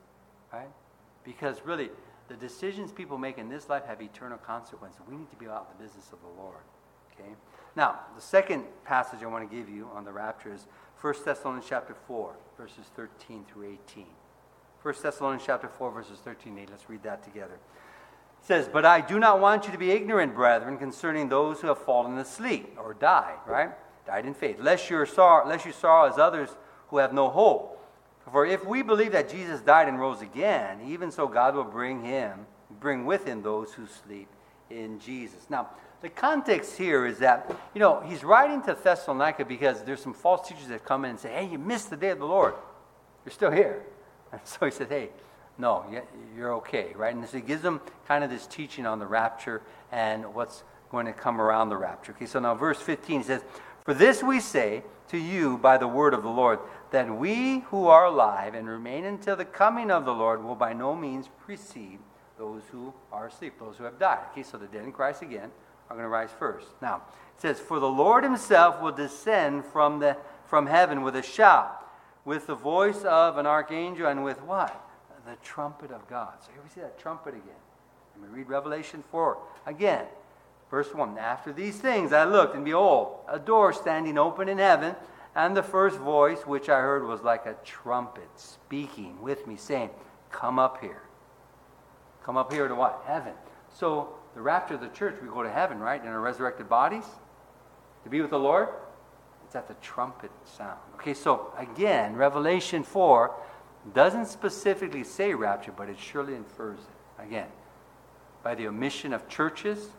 right? Because really, the decisions people make in this life have eternal consequences. We need to be about the business of the Lord, okay? Now, the second passage I want to give you on the rapture is First Thessalonians chapter four, verses thirteen through eighteen. First Thessalonians chapter four, verses thirteen and eighteen. Let's read that together. It says, "But I do not want you to be ignorant, brethren, concerning those who have fallen asleep," or died, right? Died in faith. "Lest you sorrow, lest you sorrow as others who have no hope. For if we believe that Jesus died and rose again, even so God will bring him, bring with him those who sleep in Jesus." Now, the context here is that, you know, he's writing to Thessalonica because there's some false teachers that come in and say, "Hey, you missed the day of the Lord. You're still here." And so he said, "Hey, no, you're okay," right? And so he gives them kind of this teaching on the rapture and what's going to come around the rapture. Okay, so now verse fifteen says, "For this we say to you by the word of the Lord, that we who are alive and remain until the coming of the Lord will by no means precede those who are asleep," those who have died. Okay, so the dead in Christ again are going to rise first. Now, it says, "For the Lord himself will descend from the from heaven with a shout, with the voice of an archangel, and with" what? "The trumpet of God." So here we see that trumpet again. And we read Revelation four again. Verse one, "After these things I looked, and behold, a door standing open in heaven, and the first voice which I heard was like a trumpet speaking with me, saying, 'Come up here.'" Come up here to what? Heaven. So the rapture of the church, we go to heaven, right? In our resurrected bodies to be with the Lord. It's at the trumpet sound. Okay, so again, Revelation four doesn't specifically say rapture, but it surely infers it. Again, by the omission of churches,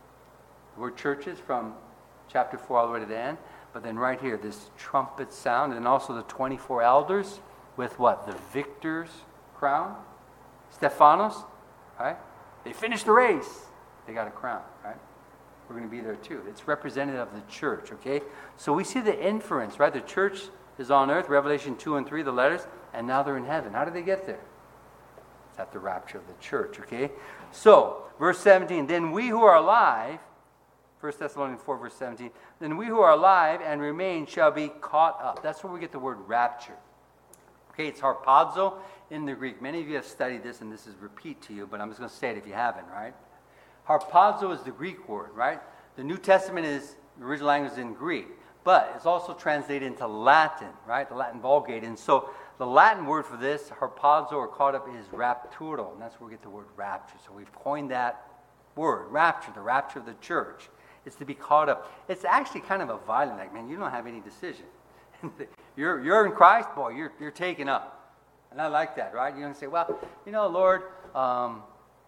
the word churches from chapter four all the way to the end, but then right here, this trumpet sound, and also the twenty-four elders with what? The victor's crown. Stephanos, right? They finished the race. They got a crown, right? We're going to be there too. It's representative of the church, okay? So we see the inference, right? The church is on earth, Revelation two and three, the letters, and now they're in heaven. How did they get there? It's at the rapture of the church, okay? So, verse seventeen, "Then we who are alive," First Thessalonians four, verse seventeen, "Then we who are alive and remain shall be caught up." That's where we get the word rapture. Okay, it's harpazo in the Greek. Many of you have studied this, and this is repeat to you, but I'm just going to say it if you haven't, right? Harpazo is the Greek word, right? The New Testament is, the original language is in Greek, but it's also translated into Latin, right? The Latin Vulgate. And so the Latin word for this, harpazo or caught up, is rapturo, and that's where we get the word rapture. So we've coined that word, rapture, the rapture of the church. It's to be caught up. It's actually kind of a violent, like, man, you don't have any decision. you're you're in Christ, boy, you're you're taken up. And I like that, right? You're going to say, well, you know, Lord, um,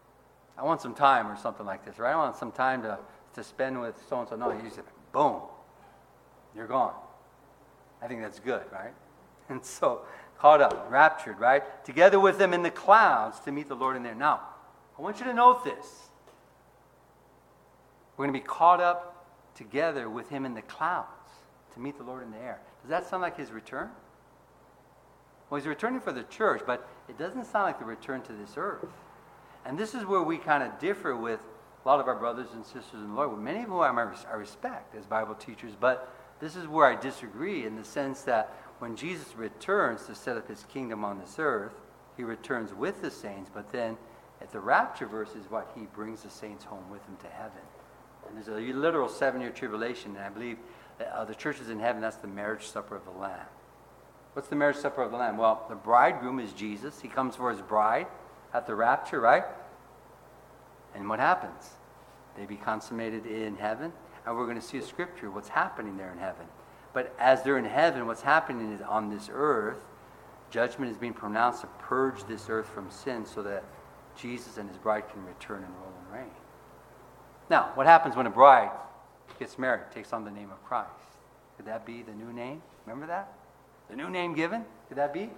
I want some time or something like this, right? I want some time to, to spend with so-and-so. No, you said, boom, you're gone. I think that's good, right? And so, caught up, raptured, right? Together with them in the clouds to meet the Lord in there. Now, I want you to note this. We're going to be caught up together with him in the clouds to meet the Lord in the air. Does that sound like his return? Well, he's returning for the church, but it doesn't sound like the return to this earth. And this is where we kind of differ with a lot of our brothers and sisters in the Lord. Many of whom I respect as Bible teachers, but this is where I disagree in the sense that when Jesus returns to set up his kingdom on this earth, he returns with the saints, but then at the rapture verse is what he brings the saints home with him to heaven. And there's a literal seven-year tribulation, and I believe uh, the church is in heaven. That's the marriage supper of the Lamb. What's the marriage supper of the Lamb? Well, the bridegroom is Jesus. He comes for his bride at the rapture, right? And what happens? They be consummated in heaven, and we're going to see a scripture, what's happening there in heaven. But as they're in heaven, what's happening is on this earth, judgment is being pronounced to purge this earth from sin so that Jesus and his bride can return and rule and reign. Now, what happens when a bride gets married, takes on the name of Christ? Could that be the new name? Remember that? The new name given? Could that be?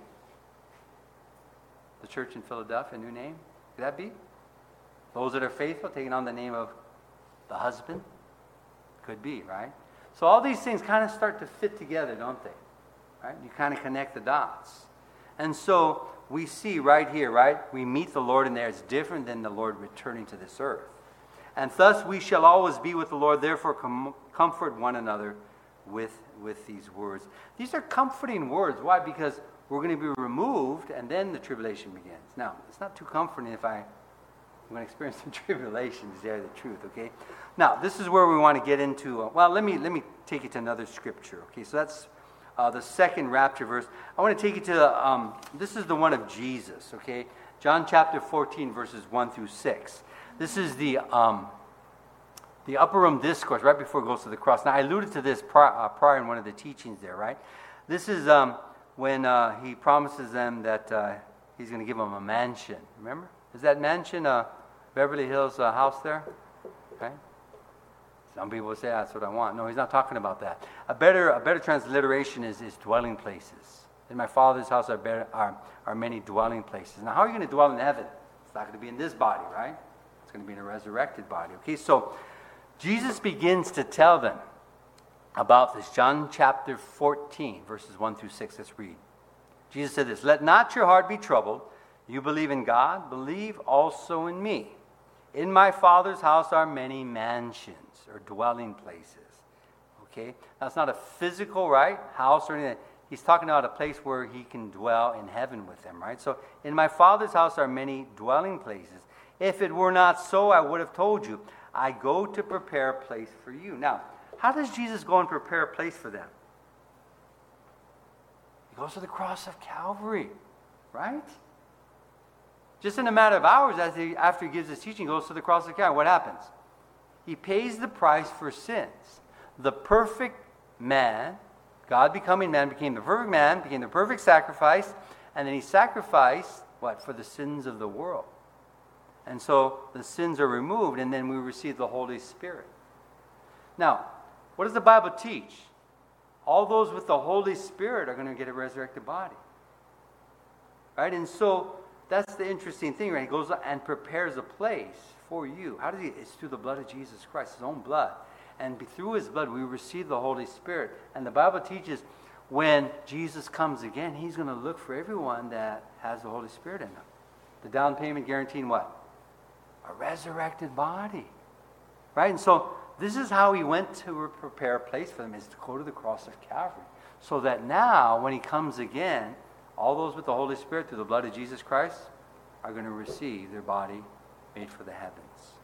The church in Philadelphia, new name? Could that be? Those that are faithful, taking on the name of the husband? Could be, right? So all these things kind of start to fit together, don't they? Right? You kind of connect the dots. And so we see right here, right? We meet the Lord in there. It's different than the Lord returning to this earth. And thus we shall always be with the Lord. Therefore com- comfort one another with with these words. These are comforting words. Why? Because we're going to be removed, and then the tribulation begins. Now, it's not too comforting if I, I'm going to experience some tribulations. They're the truth, okay? Now, this is where we want to get into, uh, well, let me let me take you to another scripture, okay? So that's uh, the second rapture verse. I want to take you to, um, this is the one of Jesus, okay? John chapter fourteen, verses one through six. This is the um, the upper room discourse, right before it goes to the cross. Now, I alluded to this prior, uh, prior in one of the teachings there, right? This is um, when uh, he promises them that uh, he's going to give them a mansion. Remember? Is that mansion uh, Beverly Hills uh, house there? Okay. Some people say that's what I want. No, he's not talking about that. A better a better transliteration is, is dwelling places. In my Father's house are, better, are, are many dwelling places. Now, how are you going to dwell in heaven? It's not going to be in this body, right? It's going to be in a resurrected body. Okay, so Jesus begins to tell them about this. John chapter fourteen, verses one through six. Let's read. Jesus said this, "Let not your heart be troubled. You believe in God, believe also in me. In my Father's house are many mansions," or dwelling places. Okay? Now, it's not a physical, right, house or anything. He's talking about a place where he can dwell in heaven with them, right? So, in my Father's house are many dwelling places. If it were not so, I would have told you. I go to prepare a place for you. Now, how does Jesus go and prepare a place for them? He goes to the cross of Calvary, right? Just in a matter of hours as he, after he gives his teaching, he goes to the cross of Calvary. What happens? He pays the price for sins. The perfect man, God becoming man, became the perfect man, became the perfect sacrifice, and then he sacrificed, what, for the sins of the world. And so the sins are removed, and then we receive the Holy Spirit. Now, what does the Bible teach? All those with the Holy Spirit are going to get a resurrected body. Right? And so that's the interesting thing, right? He goes and prepares a place for you. How does he? It's through the blood of Jesus Christ, his own blood. And through his blood, we receive the Holy Spirit. And the Bible teaches when Jesus comes again, he's going to look for everyone that has the Holy Spirit in them. The down payment guaranteeing what? A resurrected body. Right? And so this is how he went to prepare a place for them, is to go to the cross of Calvary. So that now, when he comes again, all those with the Holy Spirit through the blood of Jesus Christ are going to receive their body made for the heavens.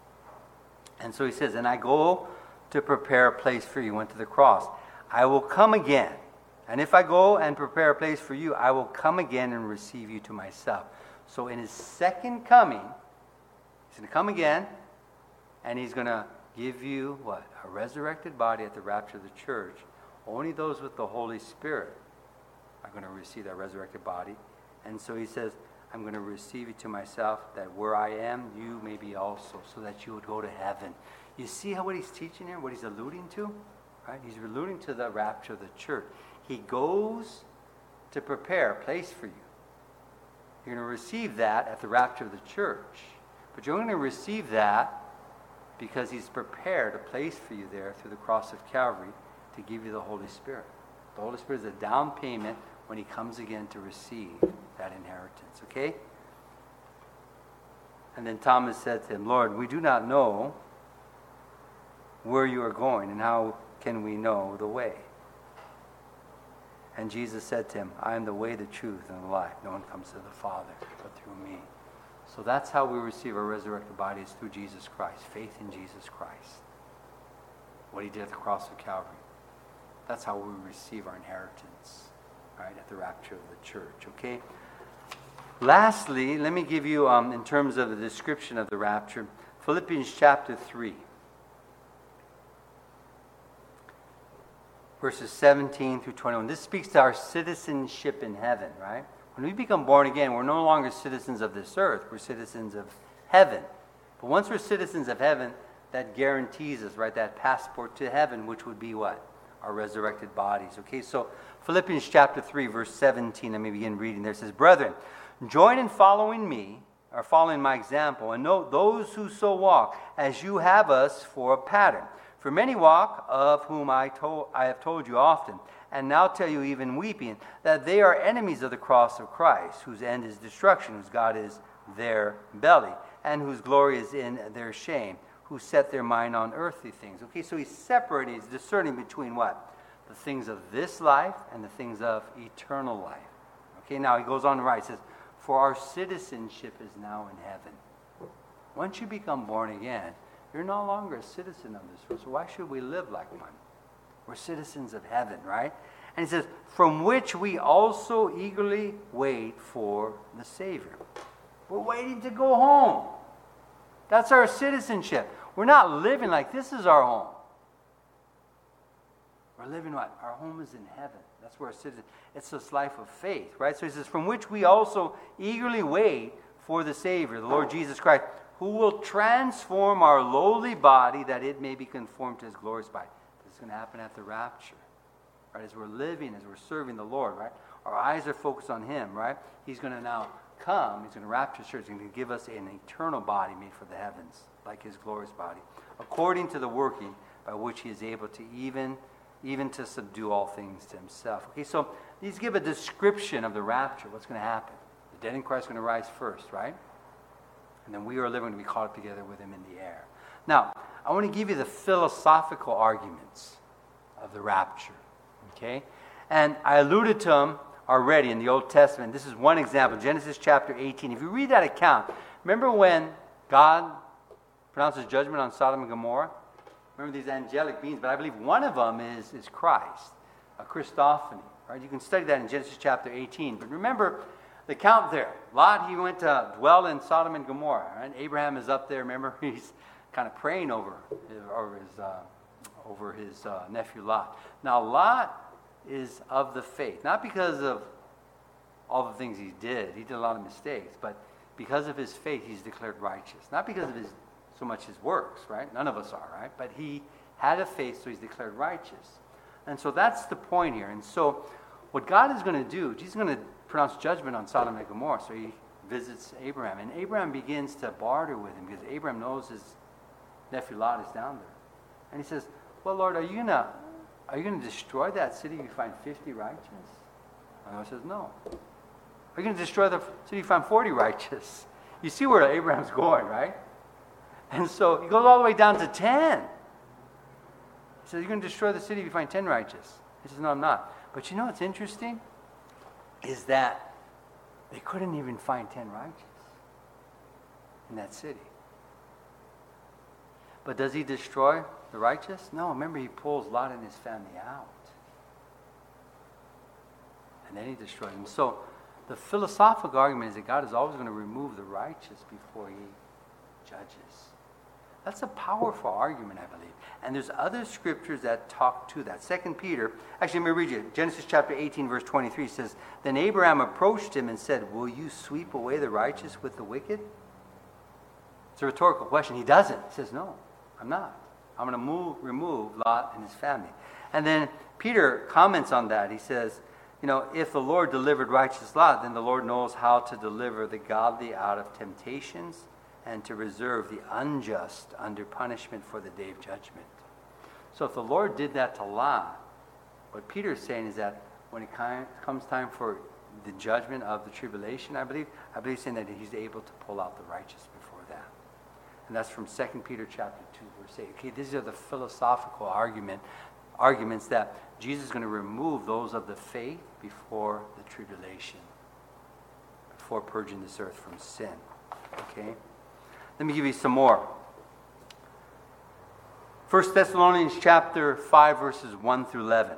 And so he says, and I go to prepare a place for you. Went to the cross. I will come again. And if I go and prepare a place for you, I will come again and receive you to myself. So in his second coming, he's going to come again, and he's going to give you, what? A resurrected body at the rapture of the church. Only those with the Holy Spirit are going to receive that resurrected body. And so he says, I'm going to receive you to myself, that where I am, you may be also, so that you would go to heaven. You see how what he's teaching here, what he's alluding to? Right? He's alluding to the rapture of the church. He goes to prepare a place for you. You're going to receive that at the rapture of the church. But you're going to receive that because he's prepared a place for you there through the cross of Calvary to give you the Holy Spirit. The Holy Spirit is a down payment when he comes again to receive that inheritance. Okay? And then Thomas said to him, Lord, we do not know where you are going, and how can we know the way? And Jesus said to him, I am the way, the truth, and the life. No one comes to the Father but through me. So that's how we receive our resurrected bodies, through Jesus Christ. Faith in Jesus Christ. What he did at the cross of Calvary. That's how we receive our inheritance, right, at the rapture of the church, okay? Lastly, let me give you, um, in terms of the description of the rapture, Philippians chapter three. Verses seventeen through twenty-one. This speaks to our citizenship in heaven, right? When we become born again, we're no longer citizens of this earth. We're citizens of heaven. But once we're citizens of heaven, that guarantees us, right, that passport to heaven, which would be what? Our resurrected bodies. Okay, so Philippians chapter three, verse seventeen, let me begin reading there. It says, Brethren, join in following me, or following my example, and note those who so walk, as you have us for a pattern. For many walk, of whom I told I have told you often, and now tell you even weeping, that they are enemies of the cross of Christ, whose end is destruction, whose God is their belly, and whose glory is in their shame, who set their mind on earthly things. Okay, so he's separating, he's discerning between what? the things of this life and the things of eternal life. Okay, now he goes on to write, he says, for our citizenship is now in heaven. Once you become born again, you're no longer a citizen of this world. So why should we live like one? We're citizens of heaven, right? And he says, from which we also eagerly wait for the Savior. We're waiting to go home. That's our citizenship. We're not living like this is our home. We're living what? Our home is in heaven. That's where our citizen. It's this life of faith, right? So he says, from which we also eagerly wait for the Savior, the Lord Jesus Christ, who will transform our lowly body that it may be conformed to his glorious body. This is going to happen at the rapture, right? As we're living, as we're serving the Lord, right? Our eyes are focused on him, right? He's going to now come. He's going to rapture the church. He's going to give us an eternal body made for the heavens, like his glorious body, according to the working by which he is able to even, even to subdue all things to himself. Okay, so these give a description of the rapture, what's going to happen. The dead in Christ are going to rise first, right? And then we are living to be caught up together with him in the air. Now, I want to give you the philosophical arguments of the rapture. Okay? And I alluded to them already in the Old Testament. This is one example, Genesis chapter eighteen. If you read that account, remember when God pronounces judgment on Sodom and Gomorrah? Remember these angelic beings, but I believe one of them is, is Christ, a Christophany. Right? You can study that in Genesis chapter eighteen. But remember the count there. Lot, he went to dwell in Sodom and Gomorrah. Right? Abraham is up there. Remember, he's kind of praying over his, over his, uh, over his uh, nephew Lot. Now, Lot is of the faith. Not because of all the things he did. He did a lot of mistakes. But because of his faith, he's declared righteous. Not because of his so much his works, right? None of us are, right? But he had a faith, so he's declared righteous. And so that's the point here. And so what God is going to do, Jesus is going to pronounce judgment on Sodom and Gomorrah. So he visits Abraham. And Abraham begins to barter with him because Abraham knows his nephew Lot is down there. And he says, well, Lord, are you going to are you going to destroy that city if you find fifty righteous? And God says, no. Are you going to destroy the city if you find forty righteous? You see where Abraham's going, right? And so he goes all the way down to ten. He says, you're going to destroy the city if you find ten righteous. He says, no, I'm not. But you know what's interesting? Is that they couldn't even find ten righteous in that city. But does he destroy the righteous? No, remember he pulls Lot and his family out. And then he destroys them. So the philosophical argument is that God is always going to remove the righteous before he judges. That's a powerful argument, I believe. And there's other scriptures that talk to that. Second Peter, actually, let me read you. Genesis chapter eighteen, verse twenty-three says, then Abraham approached him and said, will you sweep away the righteous with the wicked? It's a rhetorical question. He doesn't. He says, no, I'm not. I'm going to move, remove Lot and his family. And then Peter comments on that. He says, you know, if the Lord delivered righteous Lot, then the Lord knows how to deliver the godly out of temptations and to reserve the unjust under punishment for the day of judgment. So if the Lord did that to Lot, what Peter is saying is that when it comes time for the judgment of the tribulation, I believe, I believe he's saying that he's able to pull out the righteous before that. And that's from Second Peter chapter two, verse eight. Okay, these are the philosophical argument, arguments that Jesus is going to remove those of the faith before the tribulation, before purging this earth from sin. Okay? Let me give you some more. First Thessalonians chapter five, verses one through eleven.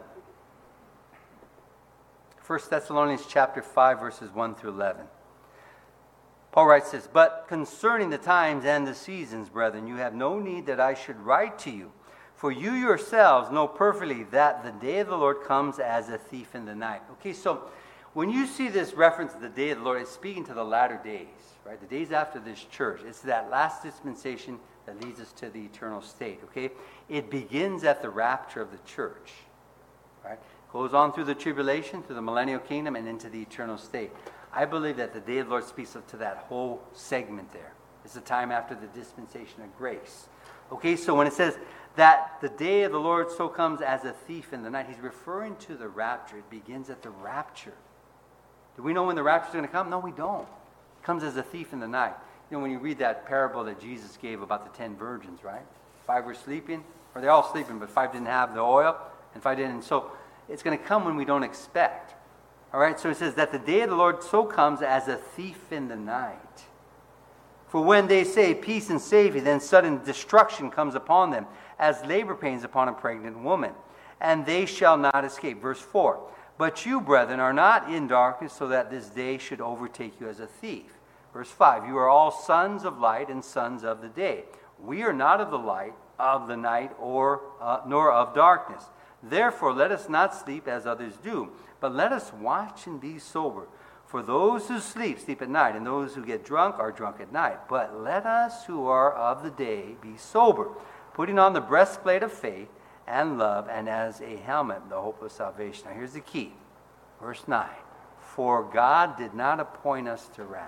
First Thessalonians chapter five, verses one through eleven. Paul writes this, but concerning the times and the seasons, brethren, you have no need that I should write to you. For you yourselves know perfectly that the day of the Lord comes as a thief in the night. Okay, so when you see this reference to the day of the Lord, it's speaking to the latter days, right? The days after this church. It's that last dispensation that leads us to the eternal state, okay? It begins at the rapture of the church, right? Goes on through the tribulation, through the millennial kingdom, and into the eternal state. I believe that the day of the Lord speaks to that whole segment there. It's the time after the dispensation of grace. Okay, so when it says that the day of the Lord so comes as a thief in the night, he's referring to the rapture. It begins at the rapture. Do we know when the rapture is going to come? No, we don't. It comes as a thief in the night. You know, when you read that parable that Jesus gave about the ten virgins, right? Five were sleeping, or they're all sleeping, but five didn't have the oil, and five didn't. And so it's going to come when we don't expect. All right, so it says that the day of the Lord so comes as a thief in the night. For when they say peace and safety, then sudden destruction comes upon them, as labor pains upon a pregnant woman, and they shall not escape. Verse four, but you, brethren, are not in darkness, so that this day should overtake you as a thief. Verse five, you are all sons of light and sons of the day. We are not of the light, of the night, or uh, nor of darkness. Therefore, let us not sleep as others do, but let us watch and be sober. For those who sleep, sleep at night, and those who get drunk are drunk at night. But let us who are of the day be sober, putting on the breastplate of faith and love, and as a helmet, the hope of salvation. Now here's the key. Verse nine. For God did not appoint us to wrath.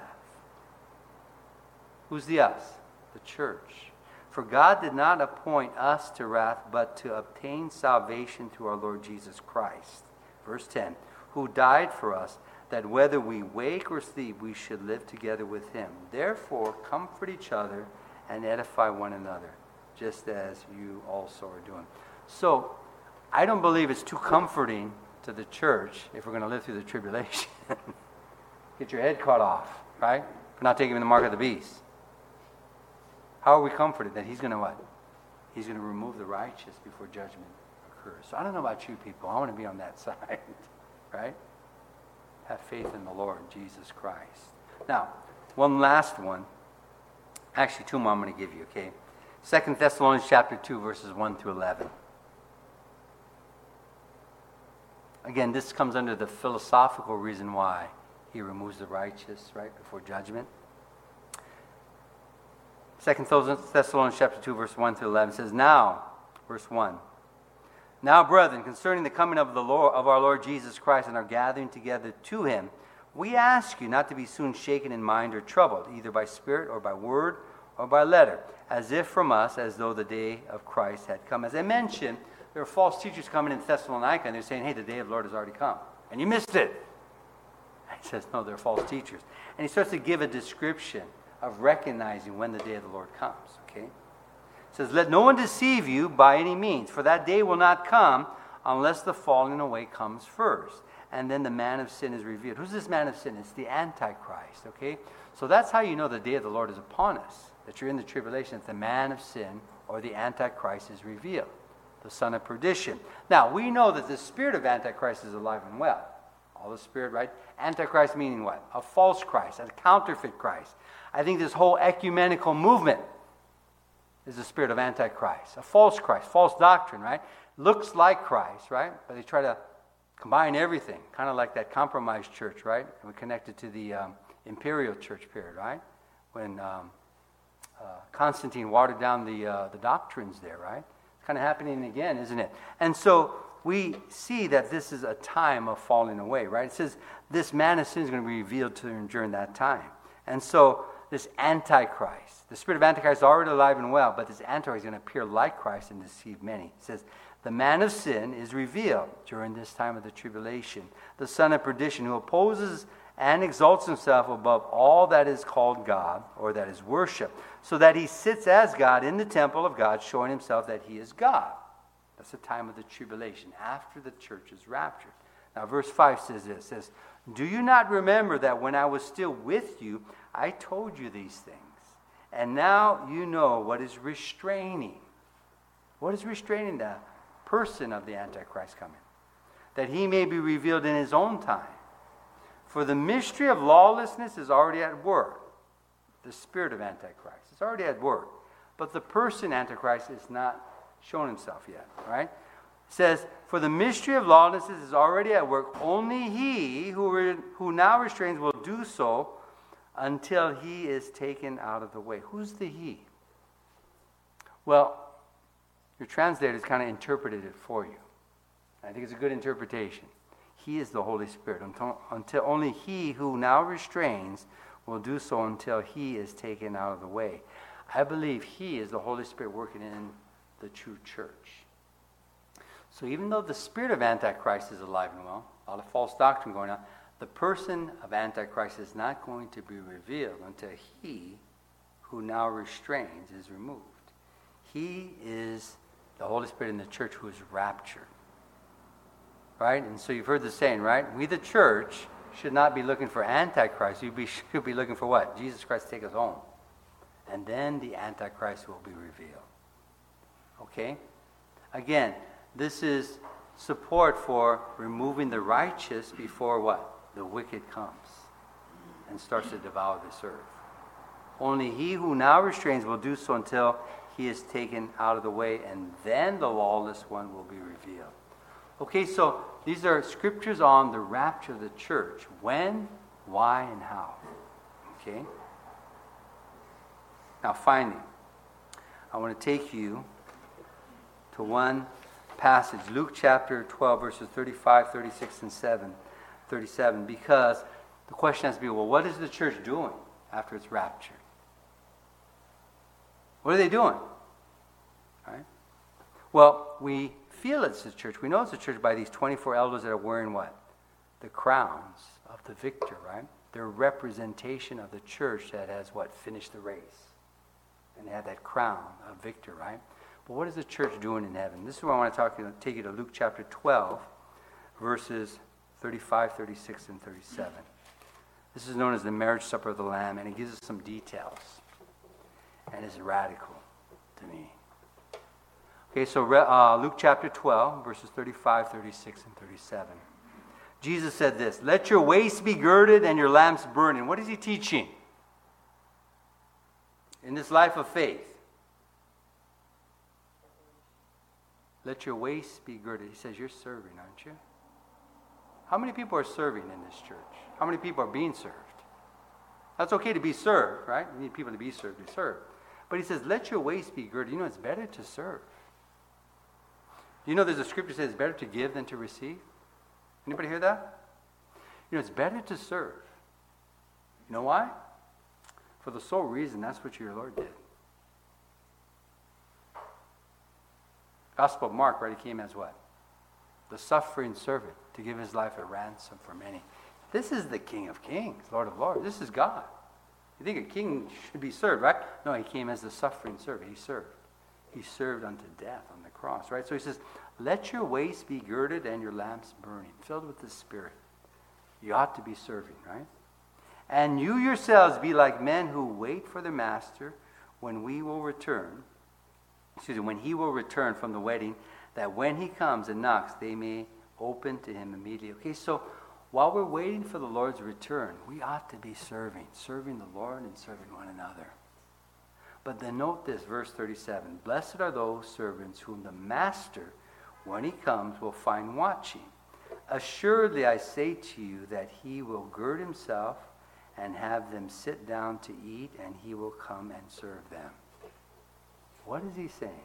Who's the us? The church. For God did not appoint us to wrath, but to obtain salvation through our Lord Jesus Christ. Verse ten. Who died for us, that whether we wake or sleep, we should live together with him. Therefore, comfort each other and edify one another, just as you also are doing. So, I don't believe it's too comforting to the church if we're going to live through the tribulation. Get your head cut off, right? For not taking the mark of the beast. How are we comforted that he's going to what? He's going to remove the righteous before judgment occurs. So I don't know about you people. I want to be on that side, right? Have faith in the Lord Jesus Christ. Now, one last one. Actually, two more I'm going to give you, okay? Second Thessalonians chapter two, verses one through eleven. Again, this comes under the philosophical reason why he removes the righteous, right, before judgment. Second Thessalonians chapter two, verse one through eleven says, Now, verse one, Now, brethren, concerning the coming of the Lord, of our Lord Jesus Christ and our gathering together to him, we ask you not to be soon shaken in mind or troubled, either by spirit or by word or by letter, as if from us, as though the day of Christ had come. As I mentioned, there are false teachers coming in Thessalonica, and they're saying, hey, the day of the Lord has already come. And you missed it. And he says, no, they're false teachers. And he starts to give a description of recognizing when the day of the Lord comes. Okay? It says, let no one deceive you by any means, for that day will not come unless the falling away comes first. And then the man of sin is revealed. Who's this man of sin? It's the Antichrist. Okay? So that's how you know the day of the Lord is upon us. That you're in the tribulation, that the man of sin or the Antichrist is revealed. The son of perdition. Now, we know that the spirit of Antichrist is alive and well. All the spirit, right? Antichrist meaning what? A false Christ, a counterfeit Christ. I think this whole ecumenical movement is the spirit of Antichrist. A false Christ, false doctrine, right? Looks like Christ, right? But they try to combine everything, kind of like that compromised church, right? And we connect it to the um, imperial church period, right? When um, uh, Constantine watered down the uh, the doctrines there, right? Kind of happening again, isn't it? And so we see that this is a time of falling away, right? It says this man of sin is going to be revealed to him during that time. And so this Antichrist, the spirit of Antichrist is already alive and well, but this Antichrist is going to appear like Christ and deceive many. It says the man of sin is revealed during this time of the tribulation, the son of perdition, who opposes and exalts himself above all that is called God or that is worship, so that he sits as God in the temple of God, showing himself that he is God. That's the time of the tribulation, after the church is raptured. Now, verse five says this, it says, do you not remember that when I was still with you, I told you these things? And now you know what is restraining. What is restraining the person of the Antichrist coming? That he may be revealed in his own time. For the mystery of lawlessness is already at work. The spirit of Antichrist is already at work. But the person Antichrist is not shown himself yet. Right? It says, for the mystery of lawlessness is already at work. Only he who, re- who now restrains will do so until he is taken out of the way. Who's the he? Well, your translators kind of interpreted it for you. I think it's a good interpretation. He is the Holy Spirit. Until, until only he who now restrains will do so until he is taken out of the way. I believe he is the Holy Spirit working in the true church. So even though the spirit of Antichrist is alive and well, a lot of false doctrine going on, the person of Antichrist is not going to be revealed until he who now restrains is removed. He is the Holy Spirit in the church who is raptured. Right? And so you've heard the saying, right? We, the church, should not be looking for Antichrist. We be, should be looking for what? Jesus Christ take us home. And then the Antichrist will be revealed. Okay? Again, this is support for removing the righteous before what? The wicked comes and starts to devour this earth. Only he who now restrains will do so until he is taken out of the way, and then the lawless one will be revealed. Okay, so these are scriptures on the rapture of the church. When, why, and how. Okay? Now finally, I want to take you to one passage, Luke chapter twelve, verses thirty-five, thirty-six, and seven, thirty-seven, because the question has to be, well, what is the church doing after it's raptured? What are they doing? Right? Well, we feel it's the church. We know it's the church by these twenty-four elders that are wearing what? The crowns of the victor, right? They're a representation of the church that has what? Finished the race. And they have that crown of victor, right? But what is the church doing in heaven? This is where I want to talk to you, take you to Luke chapter twelve, verses thirty-five, thirty-six, and thirty-seven. This is known as the marriage supper of the Lamb, and it gives us some details. And it's radical to me. Okay, so uh, Luke chapter twelve, verses thirty-five, thirty-six, and thirty-seven. Jesus said this, "Let your waist be girded and your lamps burning." What is he teaching? In this life of faith. Let your waist be girded. He says, you're serving, aren't you? How many people are serving in this church? How many people are being served? That's okay to be served, right? You need people to be served to serve. But he says, let your waist be girded. You know, it's better to serve. You know, there's a scripture that says it's better to give than to receive. Anybody hear that? You know, it's better to serve. You know why? For the sole reason that's what your Lord did. Gospel of Mark, right? He came as what? The suffering servant to give his life a ransom for many. This is the King of Kings, Lord of Lords. This is God. You think a king should be served, right? No, he came as the suffering servant. He served. He served unto death on the cross, right? So he says, let your waist be girded and your lamps burning, filled with the Spirit. You ought to be serving, right? And you yourselves be like men who wait for their master when we will return, excuse me, when he will return from the wedding, that when he comes and knocks, they may open to him immediately. Okay, so while we're waiting for the Lord's return, we ought to be serving, serving the Lord and serving one another. But then note this, verse thirty-seven, blessed are those servants whom the master, when he comes, will find watching. Assuredly, I say to you that he will gird himself and have them sit down to eat, and he will come and serve them. What is he saying?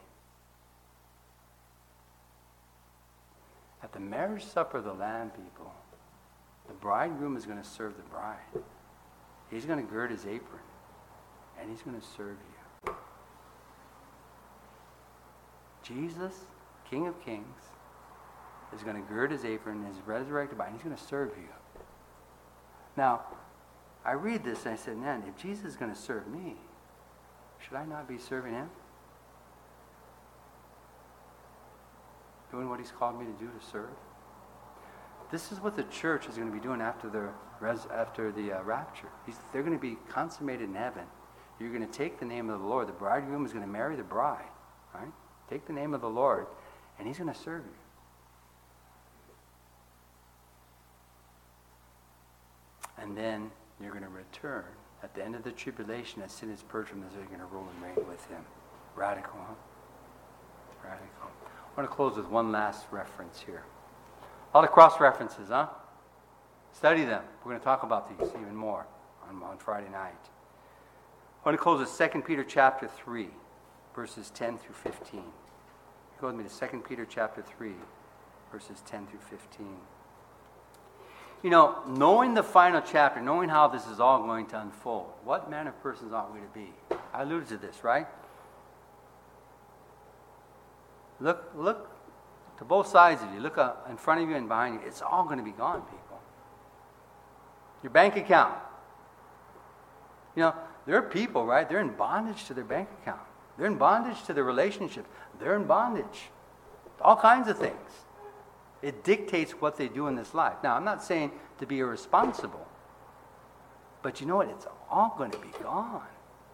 At the marriage supper of the Lamb, people, the bridegroom is going to serve the bride. He's going to gird his apron, and he's going to serve you. Jesus, King of Kings, is going to gird his apron, his resurrected body, and he's going to serve you. Now, I read this and I said, man, if Jesus is going to serve me, should I not be serving him? Doing what he's called me to do, to serve? This is what the church is going to be doing after the res- after the uh, rapture. He's, they're going to be consummated in heaven. You're going to take the name of the Lord. The bridegroom is going to marry the bride, right? Take the name of the Lord, and he's going to serve you. And then you're going to return at the end of the tribulation as sin is purged from this. You're going to rule and reign with him. Radical, huh? Radical. I want to close with one last reference here. All the cross references, huh? Study them. We're going to talk about these even more on, on Friday night. I want to close with Second Peter chapter three, verses ten through fifteen. Go with me to Second Peter chapter three, verses ten through fifteen. You know, knowing the final chapter, knowing how this is all going to unfold, what manner of persons ought we to be? I alluded to this, right? Look, look to both sides of you. Look uh, in front of you and behind you. It's all going to be gone, people. Your bank account. You know, there are people, right? They're in bondage to their bank account. They're in bondage to their relationships. They're in bondage to all kinds of things. It dictates what they do in this life. Now, I'm not saying to be irresponsible, but you know what? It's all going to be gone.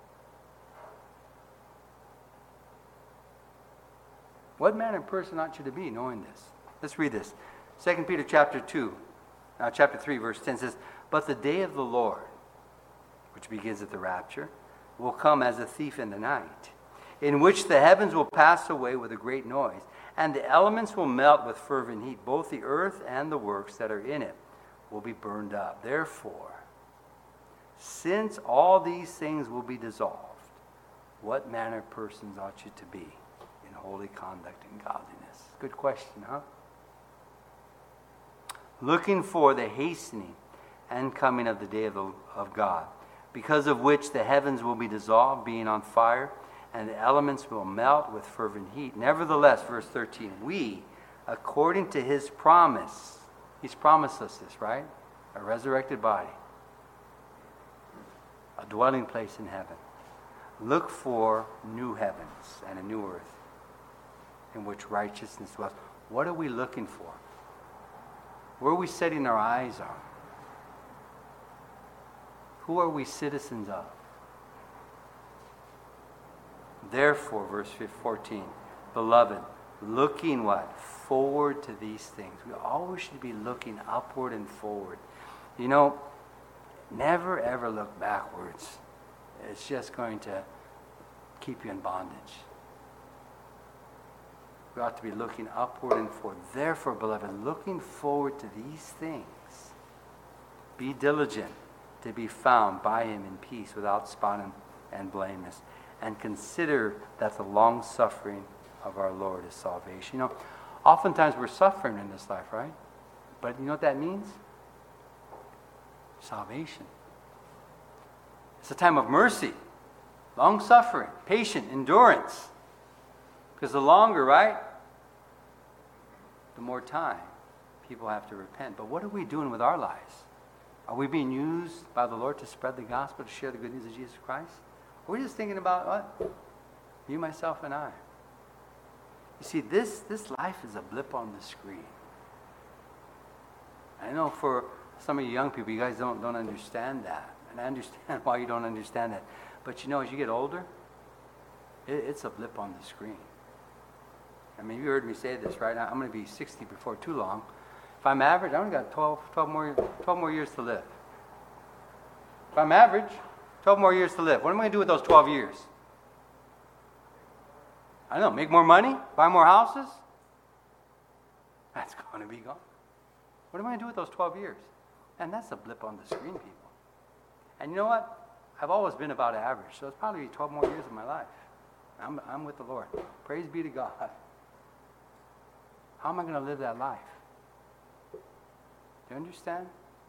What manner of person ought you to be knowing this? Let's read this. Second Peter chapter two, uh, chapter three, verse ten says, "But the day of the Lord," which begins at the rapture, "will come as a thief in the night, in which the heavens will pass away with a great noise, and the elements will melt with fervent heat. Both the earth and the works that are in it will be burned up. Therefore, since all these things will be dissolved, what manner of persons ought you to be in holy conduct and godliness?" Good question, huh? "Looking for the hastening and coming of the day of, the, of God, because of which the heavens will be dissolved, being on fire, and the elements will melt with fervent heat. Nevertheless," verse thirteen, "we, according to his promise," he's promised us this, right? A resurrected body, a dwelling place in heaven. "Look for new heavens and a new earth, in which righteousness dwells." What are we looking for? Where are we setting our eyes on? Who are we citizens of? "Therefore," verse fourteen, "beloved, looking what? Forward to these things." We always should be looking upward and forward. You know, never ever look backwards. It's just going to keep you in bondage. We ought to be looking upward and forward. "Therefore, beloved, looking forward to these things, be diligent to be found by him in peace, without spot and blameless, and consider that the long suffering of our Lord is salvation." You know, oftentimes we're suffering in this life, right? But you know what that means? Salvation. It's a time of mercy, long suffering, patient endurance. Because the longer, right, the more time people have to repent. But what are we doing with our lives? Are we being used by the Lord to spread the gospel, to share the good news of Jesus Christ? Or are we just thinking about what? You, myself, and I. You see, this, this life is a blip on the screen. I know for some of you young people, you guys don't, don't understand that. And I understand why you don't understand that. But you know, as you get older, it, it's a blip on the screen. I mean, you heard me say this, right? I'm going to be sixty before too long. If I'm average, I only got twelve, twelve, more, twelve more years to live. If I'm average, twelve more years to live. What am I going to do with those twelve years? I don't know, make more money? Buy more houses? That's going to be gone. What am I going to do with those twelve years? And that's a blip on the screen, people. And you know what? I've always been about average, so it's probably twelve more years of my life. I'm, I'm with the Lord. Praise be to God. How am I going to live that life? Do you understand?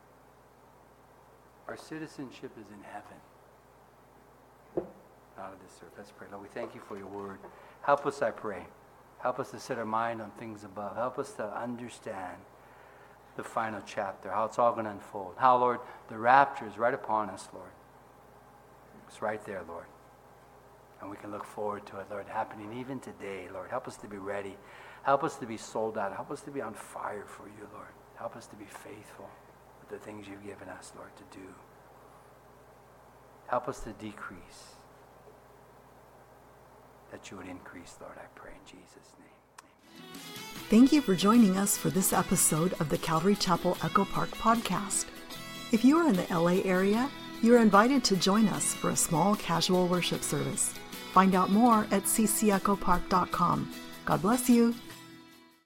Our citizenship is in heaven, not of this earth. Let's pray. Lord, we thank you for your word. Help us, I pray. Help us to set our mind on things above. Help us to understand the final chapter, how it's all going to unfold. How, Lord, the rapture is right upon us, Lord. It's right there, Lord. And we can look forward to it, Lord, happening even today, Lord. Help us to be ready. Help us to be sold out. Help us to be on fire for you, Lord. Help us to be faithful with the things you've given us, Lord, to do. Help us to decrease, that you would increase, Lord, I pray in Jesus' name. Amen. Thank you for joining us for this episode of the Calvary Chapel Echo Park podcast. If you are in the L A area, you are invited to join us for a small casual worship service. Find out more at c c echo park dot com. God bless you.